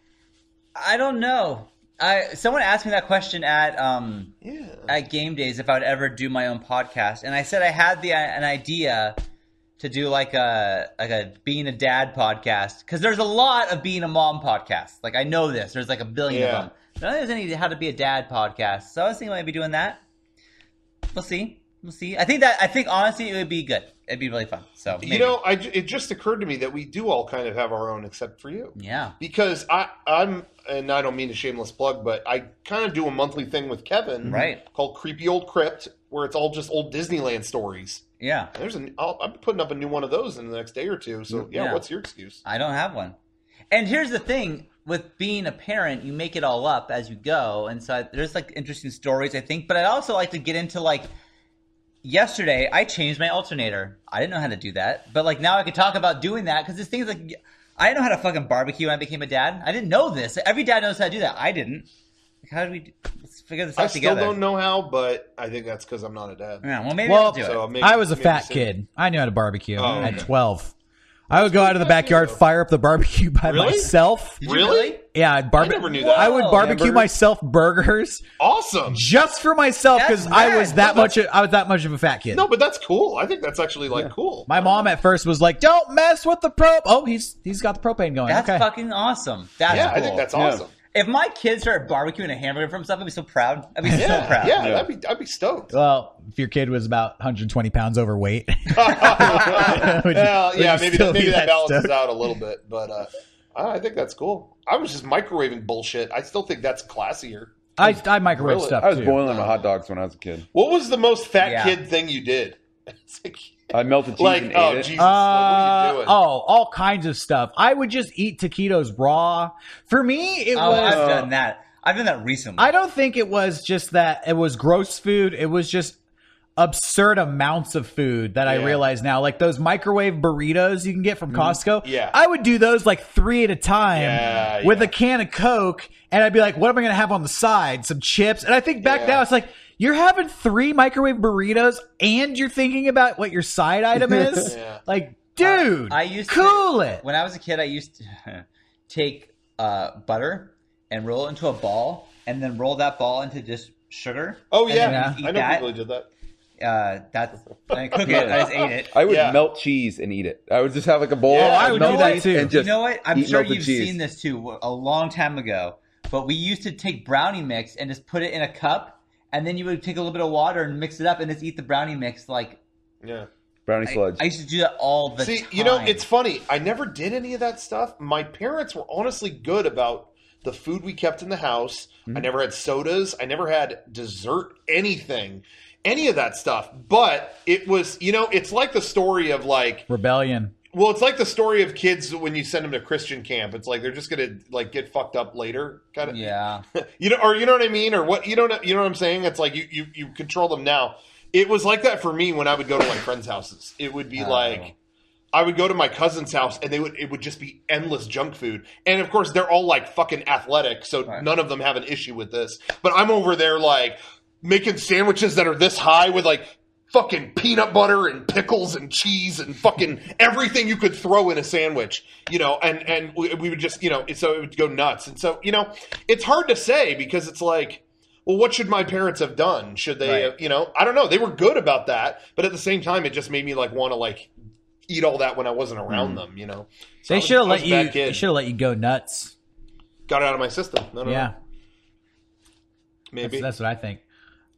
Speaker 3: I don't know. I someone asked me that question at um
Speaker 2: Yeah.
Speaker 3: at Game Days if I would ever do my own podcast, and I said I had the an idea to do like a like a being a dad podcast because there's a lot of being a mom podcasts. Like I know this. There's like a billion
Speaker 2: Yeah.
Speaker 3: of them. I don't think there's any how to be a dad podcast. So I was thinking maybe doing that. We'll see. We'll see. I think that I think honestly it would be good. It'd be really fun. So maybe.
Speaker 2: You know, I, it just occurred to me that we do all kind of have our own, except for you.
Speaker 3: yeah.
Speaker 2: Because I, I'm, and I don't mean a shameless plug, but I kind of do a monthly thing with Kevin,
Speaker 3: Right.
Speaker 2: Called Creepy Old Crypt, where it's all just old Disneyland stories.
Speaker 3: Yeah.
Speaker 2: There's an, I'll, I'm putting up a new one of those in the next day or two. So yeah,
Speaker 3: Yeah.
Speaker 2: what's your excuse?
Speaker 3: I don't have one. And here's the thing with being a parent, you make it all up as you go. And so I, there's like interesting stories, I think. But I also like to get into like yesterday, I changed my alternator. I didn't know how to do that. But like now I could talk about doing that because this thing's like, I didn't know how to fucking barbecue when I became a dad. I didn't know this. Every dad knows how to do that. I didn't. Like, how did we do, let's figure this out
Speaker 2: I still
Speaker 3: together.
Speaker 2: don't know how, but I think that's because I'm not a dad.
Speaker 3: Yeah, well, maybe
Speaker 1: Well,
Speaker 3: I'll do it.
Speaker 2: So maybe,
Speaker 1: I was a
Speaker 2: maybe
Speaker 1: fat
Speaker 2: soon.
Speaker 1: kid. I knew how to barbecue
Speaker 2: Oh,
Speaker 1: at
Speaker 2: okay.
Speaker 1: twelve. I would go out of the backyard, fire up the barbecue by
Speaker 2: Really?
Speaker 1: myself.
Speaker 3: Did you
Speaker 2: Really?
Speaker 1: Yeah, I'd barbe-
Speaker 2: I never knew
Speaker 3: Whoa.
Speaker 2: that.
Speaker 1: I would barbecue
Speaker 3: Hamburgers?
Speaker 1: myself burgers
Speaker 2: Awesome.
Speaker 1: just for myself
Speaker 3: That's
Speaker 1: because I
Speaker 3: rad.
Speaker 1: was that
Speaker 2: No,
Speaker 1: much. I was that much of a fat kid.
Speaker 2: No, but that's cool. I think that's actually like cool.
Speaker 1: My mom at first was like, "Don't mess with the pro." Oh, he's he's got the propane going.
Speaker 3: That's
Speaker 1: okay.
Speaker 3: fucking awesome. That's
Speaker 2: yeah,
Speaker 3: cool.
Speaker 2: I think that's
Speaker 4: Yeah.
Speaker 2: awesome.
Speaker 3: If my kids started barbecuing a hamburger for himself, I'd be so proud. I'd be
Speaker 2: Yeah,
Speaker 3: so proud.
Speaker 2: yeah,
Speaker 4: Yeah.
Speaker 2: that'd be I'd be stoked.
Speaker 1: Well, if your kid was about one hundred twenty pounds overweight, would you-
Speaker 2: well,
Speaker 1: would
Speaker 2: yeah,
Speaker 1: you
Speaker 2: maybe
Speaker 1: still
Speaker 2: that, maybe
Speaker 1: be
Speaker 2: that balances
Speaker 1: stoked?
Speaker 2: out a little bit, but uh, I think that's cool. I was just microwaving bullshit. I still think that's classier.
Speaker 1: I I microwave
Speaker 2: Really?
Speaker 1: stuff
Speaker 4: I was
Speaker 1: too.
Speaker 4: boiling my hot dogs when I was a kid.
Speaker 2: What was the most fat
Speaker 3: Yeah.
Speaker 2: kid thing you did? It's like,
Speaker 4: I melted cheese
Speaker 2: like,
Speaker 4: and
Speaker 2: oh
Speaker 4: ate it.
Speaker 2: Jesus, like, what are you
Speaker 1: Uh,
Speaker 2: doing?
Speaker 1: oh, all kinds of stuff. I would just eat taquitos raw. For me, it
Speaker 3: Oh,
Speaker 1: was.
Speaker 3: I've done that. I've done that recently.
Speaker 1: I don't think it was just that it was gross food. It was just absurd amounts of food that I
Speaker 2: Yeah.
Speaker 1: realize now. Like those microwave burritos you can get from Costco.
Speaker 2: Yeah.
Speaker 1: I would do those like three at a time
Speaker 2: Yeah,
Speaker 1: with
Speaker 2: yeah.
Speaker 1: a can of Coke. And I'd be like, what am I going to have on the side? Some chips. And I think back
Speaker 2: Yeah.
Speaker 1: now, it's like, you're having three microwave burritos and you're thinking about what your side item is?
Speaker 2: Yeah.
Speaker 1: Like, dude,
Speaker 3: I used
Speaker 1: cool
Speaker 3: to,
Speaker 1: it.
Speaker 3: When I was a kid, I used to take uh, butter and roll it into a ball, and then roll that ball into just sugar.
Speaker 2: Oh
Speaker 3: and
Speaker 2: yeah,
Speaker 3: then eat
Speaker 2: I know
Speaker 3: that.
Speaker 2: people who did that.
Speaker 3: Uh, that's I cook it. I just ate it.
Speaker 4: I would
Speaker 2: Yeah.
Speaker 4: melt cheese and eat it. I would just have like a bowl.
Speaker 2: Yeah, I
Speaker 4: of
Speaker 2: would
Speaker 4: melted
Speaker 1: do that
Speaker 4: cheese
Speaker 1: too.
Speaker 4: And just
Speaker 3: You know what? I'm
Speaker 4: eat
Speaker 3: sure
Speaker 4: melted
Speaker 3: you've
Speaker 4: cheese.
Speaker 3: seen this too a long time ago. But we used to take brownie mix and just put it in a cup, and then you would take a little bit of water and mix it up and just eat the brownie mix. Like
Speaker 2: Yeah.
Speaker 4: Brownie
Speaker 3: I,
Speaker 4: sludge.
Speaker 3: I used to do that all the
Speaker 2: See,
Speaker 3: time.
Speaker 2: you know, it's funny. I never did any of that stuff. My parents were honestly good about the food we kept in the house.
Speaker 1: Mm-hmm.
Speaker 2: I never had sodas. I never had dessert, anything, any of that stuff. But it was, you know, it's like the story of like,
Speaker 1: Rebellion.
Speaker 2: well, it's like the story of kids when you send them to Christian camp. It's like they're just gonna like get fucked up later, kind of.
Speaker 3: yeah.
Speaker 2: You know, or you know what I mean, or what you know, you know what I'm saying? It's like you you you control them now. It was like that for me when I would go to my friends' houses. It would be
Speaker 3: Oh.
Speaker 2: like I would go to my cousin's house and they would it would just be endless junk food. And of course they're all like fucking athletic, so
Speaker 3: Right.
Speaker 2: none of them have an issue with this. But I'm over there like making sandwiches that are this high with like fucking peanut butter and pickles and cheese and fucking everything you could throw in a sandwich, you know, and, and we, we would just, you know, so it would go nuts. And so, you know, it's hard to say because it's like, well, what should my parents have done? Should they,
Speaker 3: Right.
Speaker 2: have, you know, I don't know. They were good about that. But at the same time, it just made me like want to like eat all that when I wasn't around them, you know. So I
Speaker 1: They
Speaker 2: was-
Speaker 1: should have
Speaker 2: I was
Speaker 1: let
Speaker 2: a bad
Speaker 1: you.
Speaker 2: kid.
Speaker 1: They should have let you go nuts.
Speaker 2: Got it out of my system. No, no,
Speaker 1: Yeah,
Speaker 2: no. Maybe.
Speaker 1: that's, that's what I think.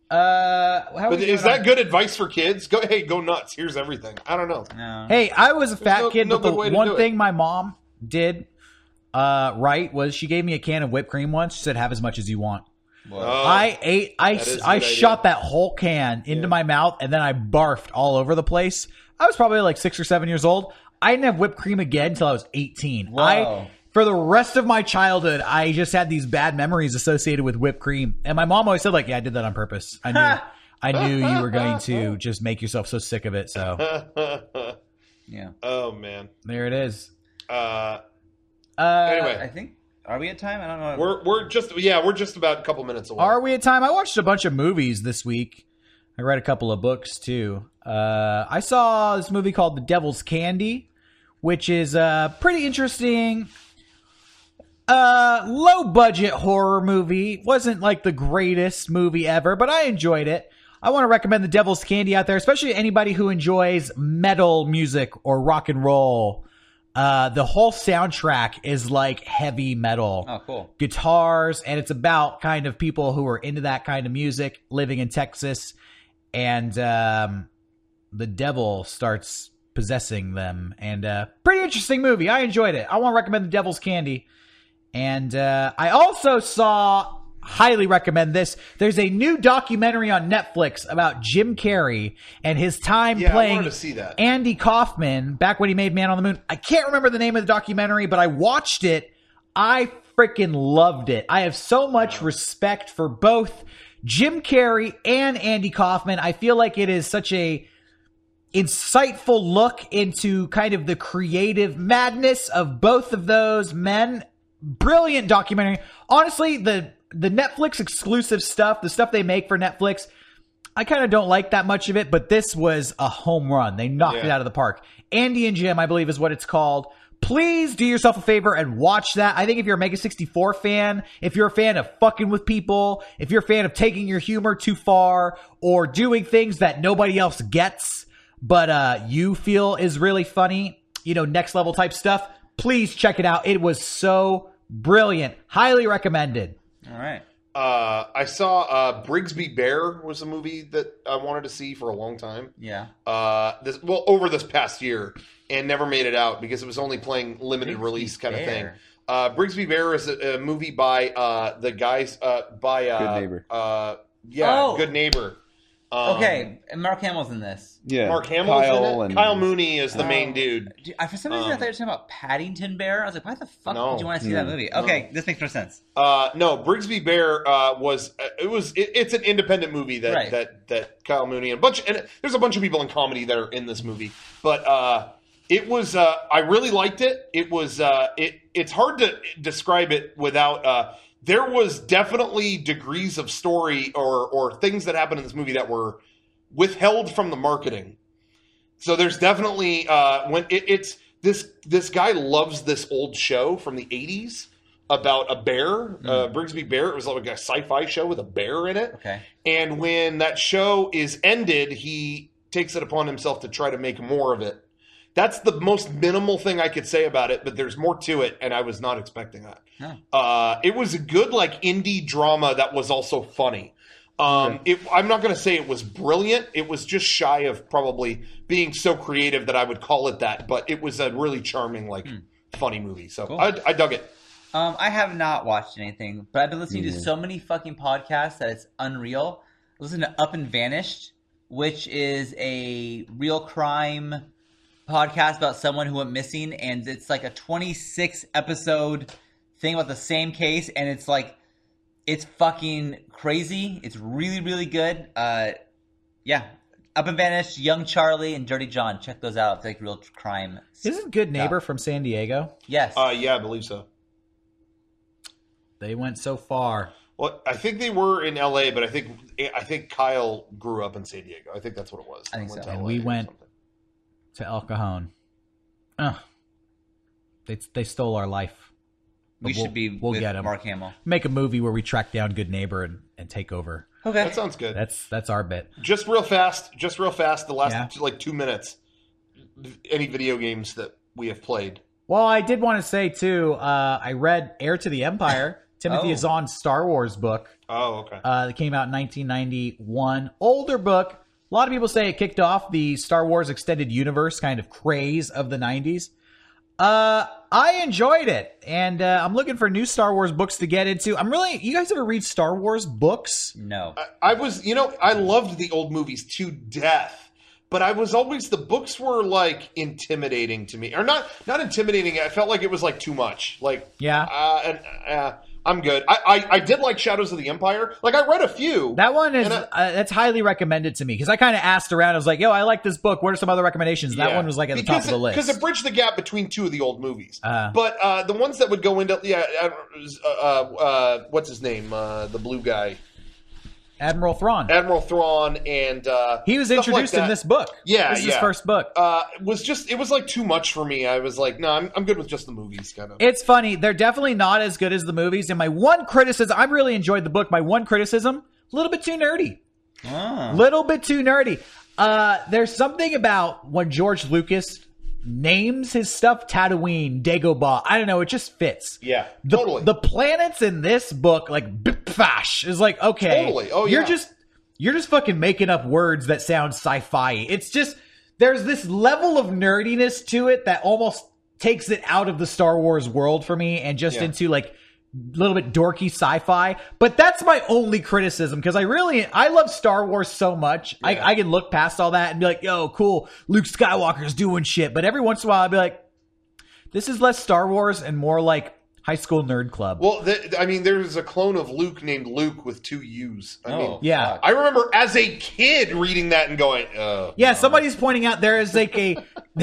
Speaker 1: Uh, how
Speaker 2: But
Speaker 1: we
Speaker 2: is
Speaker 1: doing
Speaker 2: that
Speaker 1: on-
Speaker 2: good advice for kids? Go, hey, go nuts. Here's everything. I don't know.
Speaker 3: No.
Speaker 1: Hey, I was a fat
Speaker 2: no-
Speaker 1: kid,
Speaker 2: no
Speaker 1: but the
Speaker 2: good way to do
Speaker 1: one
Speaker 2: it.
Speaker 1: thing my mom did uh, right was she gave me a can of whipped cream once. She said, "Have as much as you want."
Speaker 3: Whoa.
Speaker 2: Oh,
Speaker 1: I ate. I
Speaker 2: that is a
Speaker 1: I
Speaker 2: good
Speaker 1: shot
Speaker 2: idea.
Speaker 1: that whole can into
Speaker 2: Yeah.
Speaker 1: my mouth, and then I barfed all over the place. I was probably like six or seven years old. I didn't have whipped cream again until I was eighteen.
Speaker 3: Whoa.
Speaker 1: I for the rest of my childhood, I just had these bad memories associated with whipped cream, and my mom always said, "Like, yeah, I did that on purpose. I knew." I knew you were going to just make yourself so sick of it. So
Speaker 3: Yeah.
Speaker 2: oh man.
Speaker 1: there it is.
Speaker 2: Uh,
Speaker 1: Uh,
Speaker 2: Anyway.
Speaker 3: I think. Are we at time? I don't know.
Speaker 2: we're we're just yeah we're just about a couple minutes away.
Speaker 1: Are we at time? I watched a bunch of movies this week. I read a couple of books too. Uh, I saw this movie called The Devil's Candy, which is a pretty interesting, uh, low budget horror movie. Wasn't like the greatest movie ever, but I enjoyed it. I want to recommend The Devil's Candy out there, especially to anybody who enjoys metal music or rock and roll. Uh, the whole soundtrack is like heavy metal.
Speaker 3: Oh, cool.
Speaker 1: Guitars, and it's about kind of people who are into that kind of music living in Texas, and um, the devil starts possessing them. And uh, pretty interesting movie. I enjoyed it. I want to recommend The Devil's Candy. And uh, I also saw, highly recommend this. There's a new documentary on Netflix about Jim Carrey and his time
Speaker 2: Yeah, I
Speaker 1: playing
Speaker 2: wanted to see that.
Speaker 1: Andy Kaufman back when he made Man on the Moon. I can't remember the name of the documentary, but I watched it. I freaking loved it. I have so much respect for both Jim Carrey and Andy Kaufman. I feel like it is such a insightful look into kind of the creative madness of both of those men. Brilliant documentary. Honestly, the the Netflix exclusive stuff, the stuff they make for Netflix, I kind of don't like that much of it, but this was a home run. They knocked
Speaker 2: Yeah.
Speaker 1: it out of the park. Andy and Jim, I believe, is what it's called. Please do yourself a favor and watch that. I think if you're a Mega sixty-four fan, if you're a fan of fucking with people, if you're a fan of taking your humor too far or doing things that nobody else gets, but uh, you feel is really funny, you know, next level type stuff, please check it out. It was so brilliant. Highly recommended.
Speaker 3: All right.
Speaker 2: Uh, I saw uh, Brigsby Bear was a movie that I wanted to see for a long time.
Speaker 3: Yeah.
Speaker 2: Uh, this well over this past year, and never made it out because it was only playing limited
Speaker 3: Brigsby
Speaker 2: release kind of thing.
Speaker 3: Bear.
Speaker 2: Uh, Brigsby Bear is a, a movie by uh, the guys uh, by uh,
Speaker 4: Good Neighbor.
Speaker 2: Uh, yeah,
Speaker 3: Oh.
Speaker 2: Good Neighbor. Um,
Speaker 3: Okay. And Mark Hamill's in this.
Speaker 4: Yeah,
Speaker 2: Mark Hamill's
Speaker 4: Kyle
Speaker 2: in it.
Speaker 4: and
Speaker 2: Kyle Mooney is the
Speaker 3: Oh.
Speaker 2: main dude.
Speaker 3: Dude, I, for some reason, I
Speaker 2: Um,
Speaker 3: thought you were talking about Paddington Bear. I was like, why the fuck
Speaker 2: No.
Speaker 3: did you want to see
Speaker 4: No.
Speaker 3: that movie? Okay, this makes more sense.
Speaker 2: Uh, no, Brigsby Bear uh, was uh, it was it, it's an independent movie that
Speaker 3: Right.
Speaker 2: that that Kyle Mooney and a bunch and there's a bunch of people in comedy that are in this movie, but uh, it was uh, I really liked it. It was uh, it it's hard to describe it without. Uh, there was definitely degrees of story or or things that happened in this movie that were withheld from the marketing. So there's definitely uh, when it, it's this this guy loves this old show from the eighties about a bear, uh, Brigsby Bear. It was like a sci-fi show with a bear in it.
Speaker 3: Okay.
Speaker 2: And when that show is ended, he takes it upon himself to try to make more of it. That's the most minimal thing I could say about it, but there's more to it, and I was not expecting that.
Speaker 3: Huh.
Speaker 2: Uh, it was a good like indie drama that was also funny. Um, it, I'm not going to say it was brilliant. It was just shy of probably being so creative that I would call it that. But it was a really charming, like, funny movie. So
Speaker 3: Cool.
Speaker 2: I, I dug it.
Speaker 3: Um, I have not watched anything, but I've been listening to so many fucking podcasts that it's unreal. I listened to Up and Vanished, which is a real crime podcast about someone who went missing, and it's like a twenty-six episode thing about the same case, and it's like it's fucking crazy. It's really, really good. Uh, yeah. Up and Vanished, Young Charlie, and Dirty John. Check those out. It's like real crime.
Speaker 1: Isn't Good Neighbor from San Diego?
Speaker 3: Yes.
Speaker 2: Uh, yeah, I believe so.
Speaker 1: They went so far.
Speaker 2: Well, I think they were in L A, but I think I think Kyle grew up in San Diego. I think that's what it was.
Speaker 3: I think
Speaker 2: Went
Speaker 3: so.
Speaker 2: to
Speaker 1: And
Speaker 2: L A
Speaker 1: we
Speaker 2: or
Speaker 1: went-
Speaker 2: something.
Speaker 1: To El Cajon. Ugh. They, they stole our life.
Speaker 3: we
Speaker 1: But we'll-
Speaker 3: should be
Speaker 1: we'll
Speaker 3: with
Speaker 1: get 'em.
Speaker 3: Mark Hamill.
Speaker 1: Make a movie where we track down Good Neighbor and, and take over.
Speaker 3: Okay.
Speaker 2: That sounds good.
Speaker 1: That's that's our bit.
Speaker 2: Just real fast, just real fast. The last
Speaker 1: Yeah.
Speaker 2: like two minutes. Any video games that we have played?
Speaker 1: Well, I did want to say too. Uh, I read Heir to the Empire. Timothy
Speaker 3: Oh.
Speaker 1: Zahn's Star Wars book.
Speaker 2: Oh, okay.
Speaker 1: Uh, that came out in nineteen ninety-one. Older book. A lot of people say it kicked off the Star Wars extended universe kind of craze of the nineties. Uh, I enjoyed it, and uh, I'm looking for new Star Wars books to get into. I'm really. You guys ever read Star Wars books?
Speaker 3: No.
Speaker 2: I, I was, you know, I loved the old movies to death, but I was always the books were like intimidating to me, or not, not intimidating. I felt like it was like too much. Like,
Speaker 1: Yeah.
Speaker 2: uh, and uh, I'm good. I, I I did like Shadows of the Empire. Like, I read a few.
Speaker 1: That one is
Speaker 2: And I-
Speaker 1: uh, that's highly recommended to me because I kind of asked around. I was like, "Yo, I like this book. What are some other recommendations?" And that
Speaker 2: Yeah.
Speaker 1: one was like at the
Speaker 2: because
Speaker 1: top of the list.
Speaker 2: because it bridged the gap between two of the old movies.
Speaker 1: Uh.
Speaker 2: but uh, the ones that would go into yeah, uh, uh, uh, what's his name? Uh, the blue guy,
Speaker 1: Admiral Thrawn.
Speaker 2: Admiral Thrawn, and uh,
Speaker 1: He was
Speaker 2: stuff like
Speaker 1: introduced in
Speaker 2: that.
Speaker 1: this book.
Speaker 2: Yeah,
Speaker 1: this is
Speaker 2: yeah.
Speaker 1: his first book.
Speaker 2: Uh, was just it was like too much for me. I was like, no, I'm I'm good with just the movies, kind of.
Speaker 1: It's funny. They're definitely not as good as the movies. And my one criticism, I really enjoyed the book. My one criticism, a little bit too nerdy.
Speaker 3: Ah.
Speaker 1: Little bit too nerdy. Uh, there's something about when George Lucas names his stuff Tatooine, Dagobah. I don't know. It just fits.
Speaker 2: Yeah,
Speaker 1: The,
Speaker 2: totally.
Speaker 1: the planets in this book, like Bipfash, is like okay.
Speaker 2: Totally. Oh,
Speaker 1: You're
Speaker 2: yeah.
Speaker 1: just you're just fucking making up words that sound sci-fi. It's just there's this level of nerdiness to it that almost takes it out of the Star Wars world for me and just
Speaker 2: Yeah.
Speaker 1: into like a little bit dorky sci-fi. But that's my only criticism because I really I love Star Wars so much.
Speaker 2: Yeah.
Speaker 1: I, I can look past all that and be like, yo, cool, Luke Skywalker's doing shit. But every once in a while I'll be like, this is less Star Wars and more like High School Nerd Club.
Speaker 2: well, the, I mean, there's a clone of Luke named Luke with two U's. I
Speaker 3: Oh,
Speaker 2: mean,
Speaker 1: yeah.
Speaker 3: fuck.
Speaker 2: I remember as a kid reading that and going, uh,
Speaker 1: Yeah, somebody's pointing out there is like a.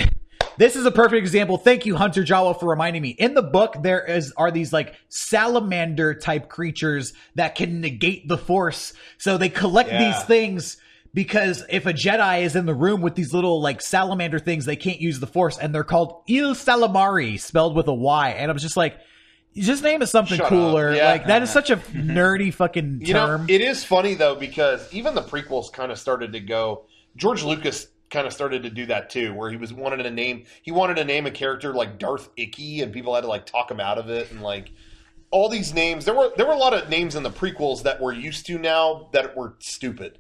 Speaker 1: This is a perfect example. Thank you, Hunter Jawa, for reminding me. In the book, there is are these like salamander type creatures that can negate the Force. So they collect
Speaker 2: Yeah.
Speaker 1: these things because if a Jedi is in the room with these little like salamander things, they can't use the Force, and they're called Il Salamari, spelled with a Y. And I was just like, just name it something
Speaker 2: Shut
Speaker 1: cooler.
Speaker 2: up. Yeah.
Speaker 1: Like that is such a nerdy fucking
Speaker 2: You
Speaker 1: term.
Speaker 2: know, it is funny though because even the prequels kind of started to go. George Lucas kind of started to do that too, where he was wanted to name he wanted to name a character like Darth Icky, and people had to like talk him out of it, and like all these names. There were there were a lot of names in the prequels that we're used to now that were stupid.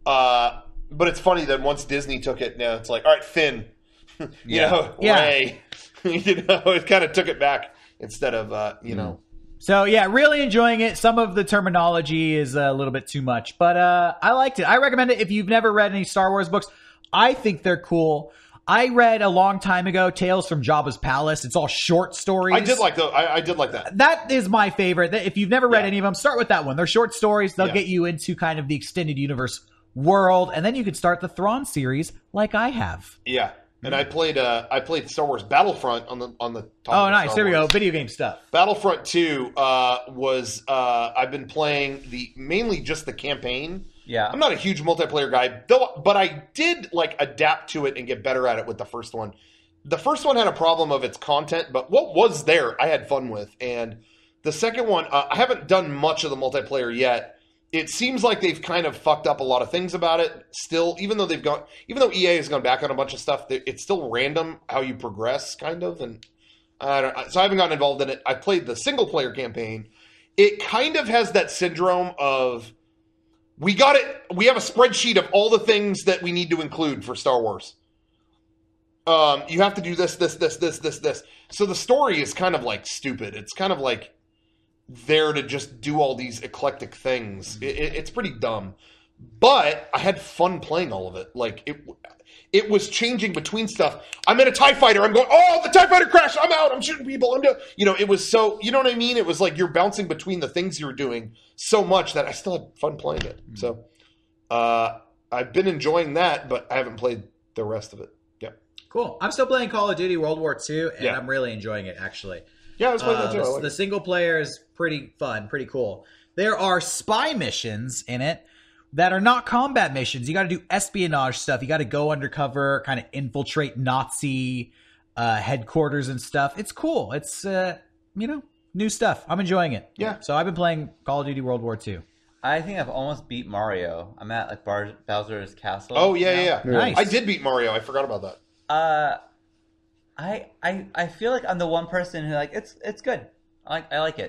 Speaker 2: Uh, but it's funny that once Disney took it, now it's like, all right, Finn, you
Speaker 3: Yeah.
Speaker 2: know,
Speaker 1: Yeah.
Speaker 2: Ray, you know, it kind of took it back instead of uh, you know.
Speaker 1: So yeah, really enjoying it. Some of the terminology is a little bit too much, but uh, I liked it. I recommend it if you've never read any Star Wars books. I think they're cool. I read a long time ago Tales from Jabba's Palace. It's all short stories.
Speaker 2: I did like the I, I did like that.
Speaker 1: That is my favorite. If you've never read
Speaker 2: Yeah.
Speaker 1: any of them, start with that one. They're short stories. They'll
Speaker 2: Yeah.
Speaker 1: get you into kind of the extended universe world, and then you could start the Thrawn series like I have.
Speaker 2: Yeah, and I played uh, I played Star Wars Battlefront on the on the. topic
Speaker 1: Oh,
Speaker 2: of
Speaker 1: nice.
Speaker 2: Star
Speaker 1: There we go.
Speaker 2: Wars.
Speaker 1: Video game stuff.
Speaker 2: Battlefront two uh, was uh, I've been playing the mainly just the campaign.
Speaker 3: Yeah.
Speaker 2: I'm not a huge multiplayer guy, though, but I did like adapt to it and get better at it with the first one. The first one had a problem of its content, but what was there, I had fun with. And the second one, uh, I haven't done much of the multiplayer yet. It seems like they've kind of fucked up a lot of things about it. Still, even though they've gone, even though E A has gone back on a bunch of stuff, they- it's still random how you progress, kind of. And I don't, so I haven't gotten involved in it. I played the single player campaign. It kind of has that syndrome of we got it. We have a spreadsheet of all the things that we need to include for Star Wars. Um, you have to do this, this, this, this, this, this. So the story is kind of like stupid. It's kind of like there to just do all these eclectic things. It, it, it's pretty dumb, but I had fun playing all of it. Like it, it was changing between stuff. I'm in a TIE fighter. I'm going, oh, the TIE fighter crashed. I'm out. I'm shooting people. I'm doing, you know, it was so, you know what I mean? It was like you're bouncing between the things you were doing so much that I still had fun playing it. Mm-hmm. So, uh, I've been enjoying that, but I haven't played the rest of it. Yeah.
Speaker 1: Cool. I'm still playing Call of Duty World War Two, and
Speaker 2: Yeah.
Speaker 1: I'm really enjoying it, actually.
Speaker 2: Yeah, I was playing
Speaker 1: Uh,
Speaker 2: that too. I
Speaker 1: the,
Speaker 2: like
Speaker 1: the
Speaker 2: it.
Speaker 1: single player is pretty fun, pretty cool. There are spy missions in it that are not combat missions. You got to do espionage stuff. You got to go undercover, kind of infiltrate Nazi uh, headquarters and stuff. It's cool. It's, uh, you know, new stuff. I'm enjoying it.
Speaker 2: Yeah.
Speaker 1: So I've been playing Call of Duty World War Two.
Speaker 3: I think I've almost beat Mario. I'm at like Bar- Bowser's Castle.
Speaker 2: Oh, yeah,
Speaker 3: now.
Speaker 2: yeah, yeah.
Speaker 1: Nice.
Speaker 2: I did beat Mario. I forgot about that.
Speaker 3: Uh, I I I feel like I'm the one person who like it's it's good. I like I like it.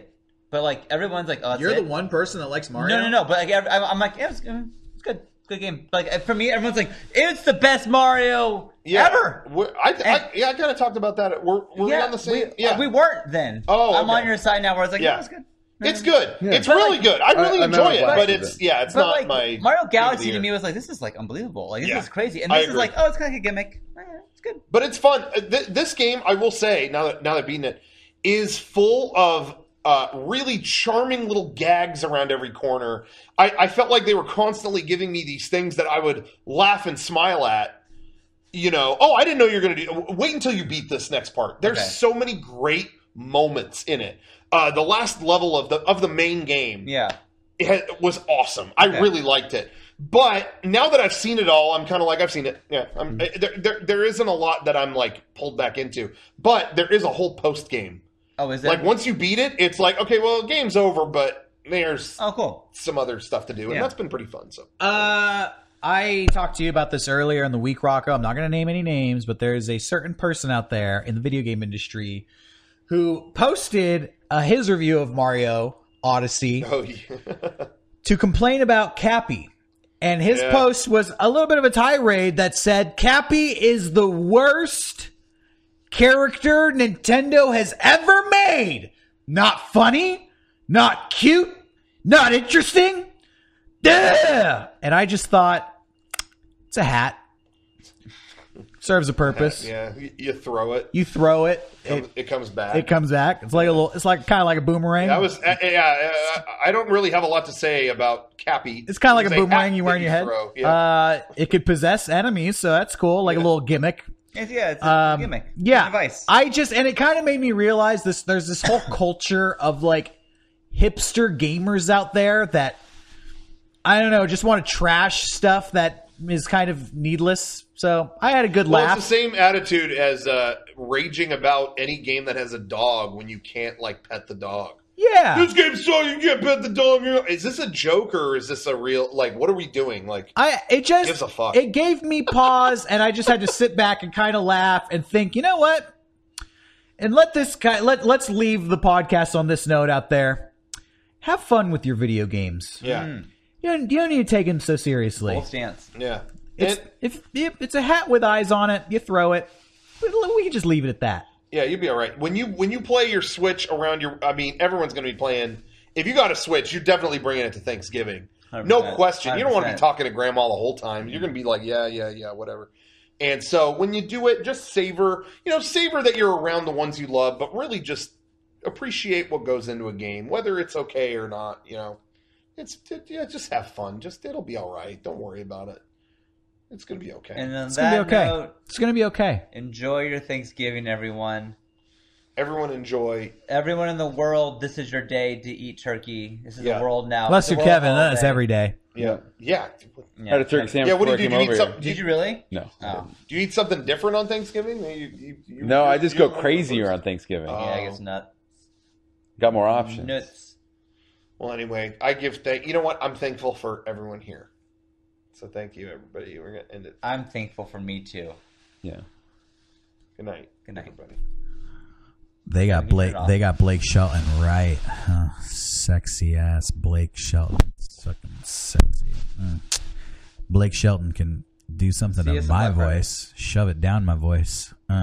Speaker 3: but like everyone's like, oh, that's
Speaker 1: You're
Speaker 3: it?
Speaker 1: the one person that likes Mario.
Speaker 3: No, no, no. But like, every- I'm I'm like, yeah, it's, it's good, good game. Like for me, everyone's like, it's the best Mario
Speaker 2: Yeah.
Speaker 3: ever.
Speaker 2: We're, I, I, yeah, I kind of talked about that. We're, we're
Speaker 3: yeah,
Speaker 2: on the same.
Speaker 3: we,
Speaker 2: yeah,
Speaker 3: we weren't then.
Speaker 2: Oh,
Speaker 3: I'm on
Speaker 2: okay.
Speaker 3: your side now. Where it's like,
Speaker 2: Yeah.
Speaker 3: yeah, it's good.
Speaker 2: it's good.
Speaker 4: Yeah.
Speaker 2: It's
Speaker 3: But,
Speaker 2: really
Speaker 3: like,
Speaker 2: good. I really
Speaker 4: I- I'm
Speaker 2: enjoy
Speaker 4: not
Speaker 2: it,
Speaker 4: glad
Speaker 2: but
Speaker 4: you
Speaker 2: it's
Speaker 4: did.
Speaker 2: yeah, it's
Speaker 3: But
Speaker 2: not
Speaker 3: like
Speaker 2: my
Speaker 3: Mario
Speaker 2: game of
Speaker 3: Galaxy
Speaker 2: the
Speaker 3: to
Speaker 2: year.
Speaker 3: me was like, this is like unbelievable. Like this
Speaker 2: Yeah.
Speaker 3: is crazy. And
Speaker 2: I
Speaker 3: this is
Speaker 2: agree.
Speaker 3: like, oh, it's kind of like a gimmick. Eh, it's good.
Speaker 2: But it's fun. Uh, Th- this game, I will say, now that now that I've beaten it, is full of uh, really charming little gags around every corner. I, I felt like they were constantly giving me these things that I would laugh and smile at. You know, oh, I didn't know you were going to do. Wait until you beat this next part. There's
Speaker 3: Okay.
Speaker 2: so many great moments in it. Uh, the last level of the of the main game
Speaker 3: Yeah.
Speaker 2: it had, was awesome. I
Speaker 3: Okay.
Speaker 2: really liked it. But now that I've seen it all, I'm kind of like, I've seen it. Yeah, I'm,
Speaker 3: Mm-hmm.
Speaker 2: there, there, there isn't a lot that I'm like pulled back into. But there is a whole post game.
Speaker 3: Oh, is it?
Speaker 2: Like once you beat it, it's like, okay, well, game's over, but there's
Speaker 3: oh, cool.
Speaker 2: some other stuff to do, and
Speaker 3: Yeah.
Speaker 2: that's been pretty fun. So
Speaker 1: Uh, I talked to you about this earlier in the week, Rocco. I'm not going to name any names, but there's a certain person out there in the video game industry who posted uh, his review of Mario Odyssey
Speaker 2: oh yeah,
Speaker 1: to complain about Cappy. And his
Speaker 2: Yeah.
Speaker 1: post was a little bit of a tirade that said Cappy is the worst character Nintendo has ever made. Not funny, not cute, not interesting. Duh! And I just thought, it's a hat. Serves a purpose.
Speaker 2: yeah, you, you throw it,
Speaker 1: You throw it,
Speaker 2: it,
Speaker 1: it,
Speaker 2: it comes back.
Speaker 1: it comes back. It's like a little. It's like kind of like a boomerang.
Speaker 2: I was, uh, yeah, uh, I don't really have a lot to say about Cappy.
Speaker 1: It's kind of like a
Speaker 2: It's
Speaker 1: boomerang
Speaker 2: hat
Speaker 1: you wear
Speaker 2: that
Speaker 1: in your head.
Speaker 2: throw. Yeah.
Speaker 1: Uh, it could possess enemies, so that's cool. Like a
Speaker 2: Yeah.
Speaker 1: little gimmick.
Speaker 3: It's, yeah, it's a
Speaker 1: Um,
Speaker 3: gimmick.
Speaker 1: yeah,
Speaker 3: Device.
Speaker 1: I just and it kind of made me realize this. There's this whole culture of like hipster gamers out there that I don't know, just want to trash stuff that is kind of needless. So I had a good
Speaker 2: Well,
Speaker 1: laugh.
Speaker 2: it's the same attitude as uh, raging about any game that has a dog when you can't like pet the dog.
Speaker 1: Yeah,
Speaker 2: This game sucks. You can't pet the dog. Is this a joke or is this a real? Like, what are we doing? Like,
Speaker 1: I it just
Speaker 2: Gives a fuck.
Speaker 1: it gave me pause, and I just had to sit back and kind of laugh and think, you know what? And let this guy let let's leave the podcast on this note out there. Have fun with your video games.
Speaker 2: yeah,
Speaker 3: Mm.
Speaker 1: You don't, you don't need to take them so seriously.
Speaker 3: Full stance.
Speaker 2: yeah.
Speaker 1: It's,
Speaker 2: And-
Speaker 1: if, if it's a hat with eyes on it, you throw it. We, we can just leave it at that.
Speaker 2: yeah, you'd be all right. When you when you play your Switch around your, I mean, everyone's going to be playing. If you got a Switch, you're definitely bringing it to Thanksgiving.
Speaker 3: one hundred
Speaker 2: No
Speaker 3: percent.
Speaker 2: question. You don't want to be
Speaker 3: one hundred percent.
Speaker 2: talking to grandma the whole time. You're going to be like, yeah, yeah, yeah, whatever. And so when you do it, just savor, you know, savor that you're around the ones you love, but really just appreciate what goes into a game, whether it's okay or not. You know, it's yeah, just have fun. Just it'll be all right. Don't worry about it. It's going to be okay.
Speaker 3: And on
Speaker 1: It's
Speaker 3: that
Speaker 1: gonna be okay.
Speaker 3: note,
Speaker 1: It's gonna be okay.
Speaker 3: enjoy your Thanksgiving, everyone.
Speaker 2: Everyone enjoy.
Speaker 3: Everyone in the world, this is your day to eat turkey. This is
Speaker 2: Yeah.
Speaker 3: the world now.
Speaker 1: Unless
Speaker 3: It's a
Speaker 1: you're
Speaker 3: world
Speaker 1: Kevin, that's
Speaker 3: holiday.
Speaker 1: every day.
Speaker 2: Yeah, yeah.
Speaker 3: Yeah.
Speaker 4: I had a turkey sandwich
Speaker 2: Yeah, what do
Speaker 4: before
Speaker 2: you
Speaker 4: I
Speaker 2: do?
Speaker 4: came
Speaker 2: Do you eat
Speaker 4: over
Speaker 2: some-
Speaker 4: here.
Speaker 3: Did you really?
Speaker 4: No.
Speaker 3: Oh.
Speaker 2: Do you eat something different on Thanksgiving? You, you, you,
Speaker 4: No, I just
Speaker 2: you-
Speaker 4: go crazier on Thanksgiving.
Speaker 2: Oh.
Speaker 3: Yeah, I guess not.
Speaker 4: Got more options.
Speaker 3: Nuts.
Speaker 2: Well, anyway, I give thank. You know what? I'm thankful for everyone here. So thank you, everybody. We're gonna end it.
Speaker 3: I'm thankful for me too.
Speaker 4: Yeah.
Speaker 2: Good night.
Speaker 3: Good night.
Speaker 2: everybody.
Speaker 1: They got
Speaker 3: Get
Speaker 1: Blake.
Speaker 3: it off.
Speaker 1: They got Blake Shelton right. Huh. Sexy ass Blake Shelton. Fucking sexy. Mm. Blake Shelton can do something
Speaker 3: See
Speaker 1: to
Speaker 3: you
Speaker 1: my
Speaker 3: sometime, Friday.
Speaker 1: voice. Shove it down my voice.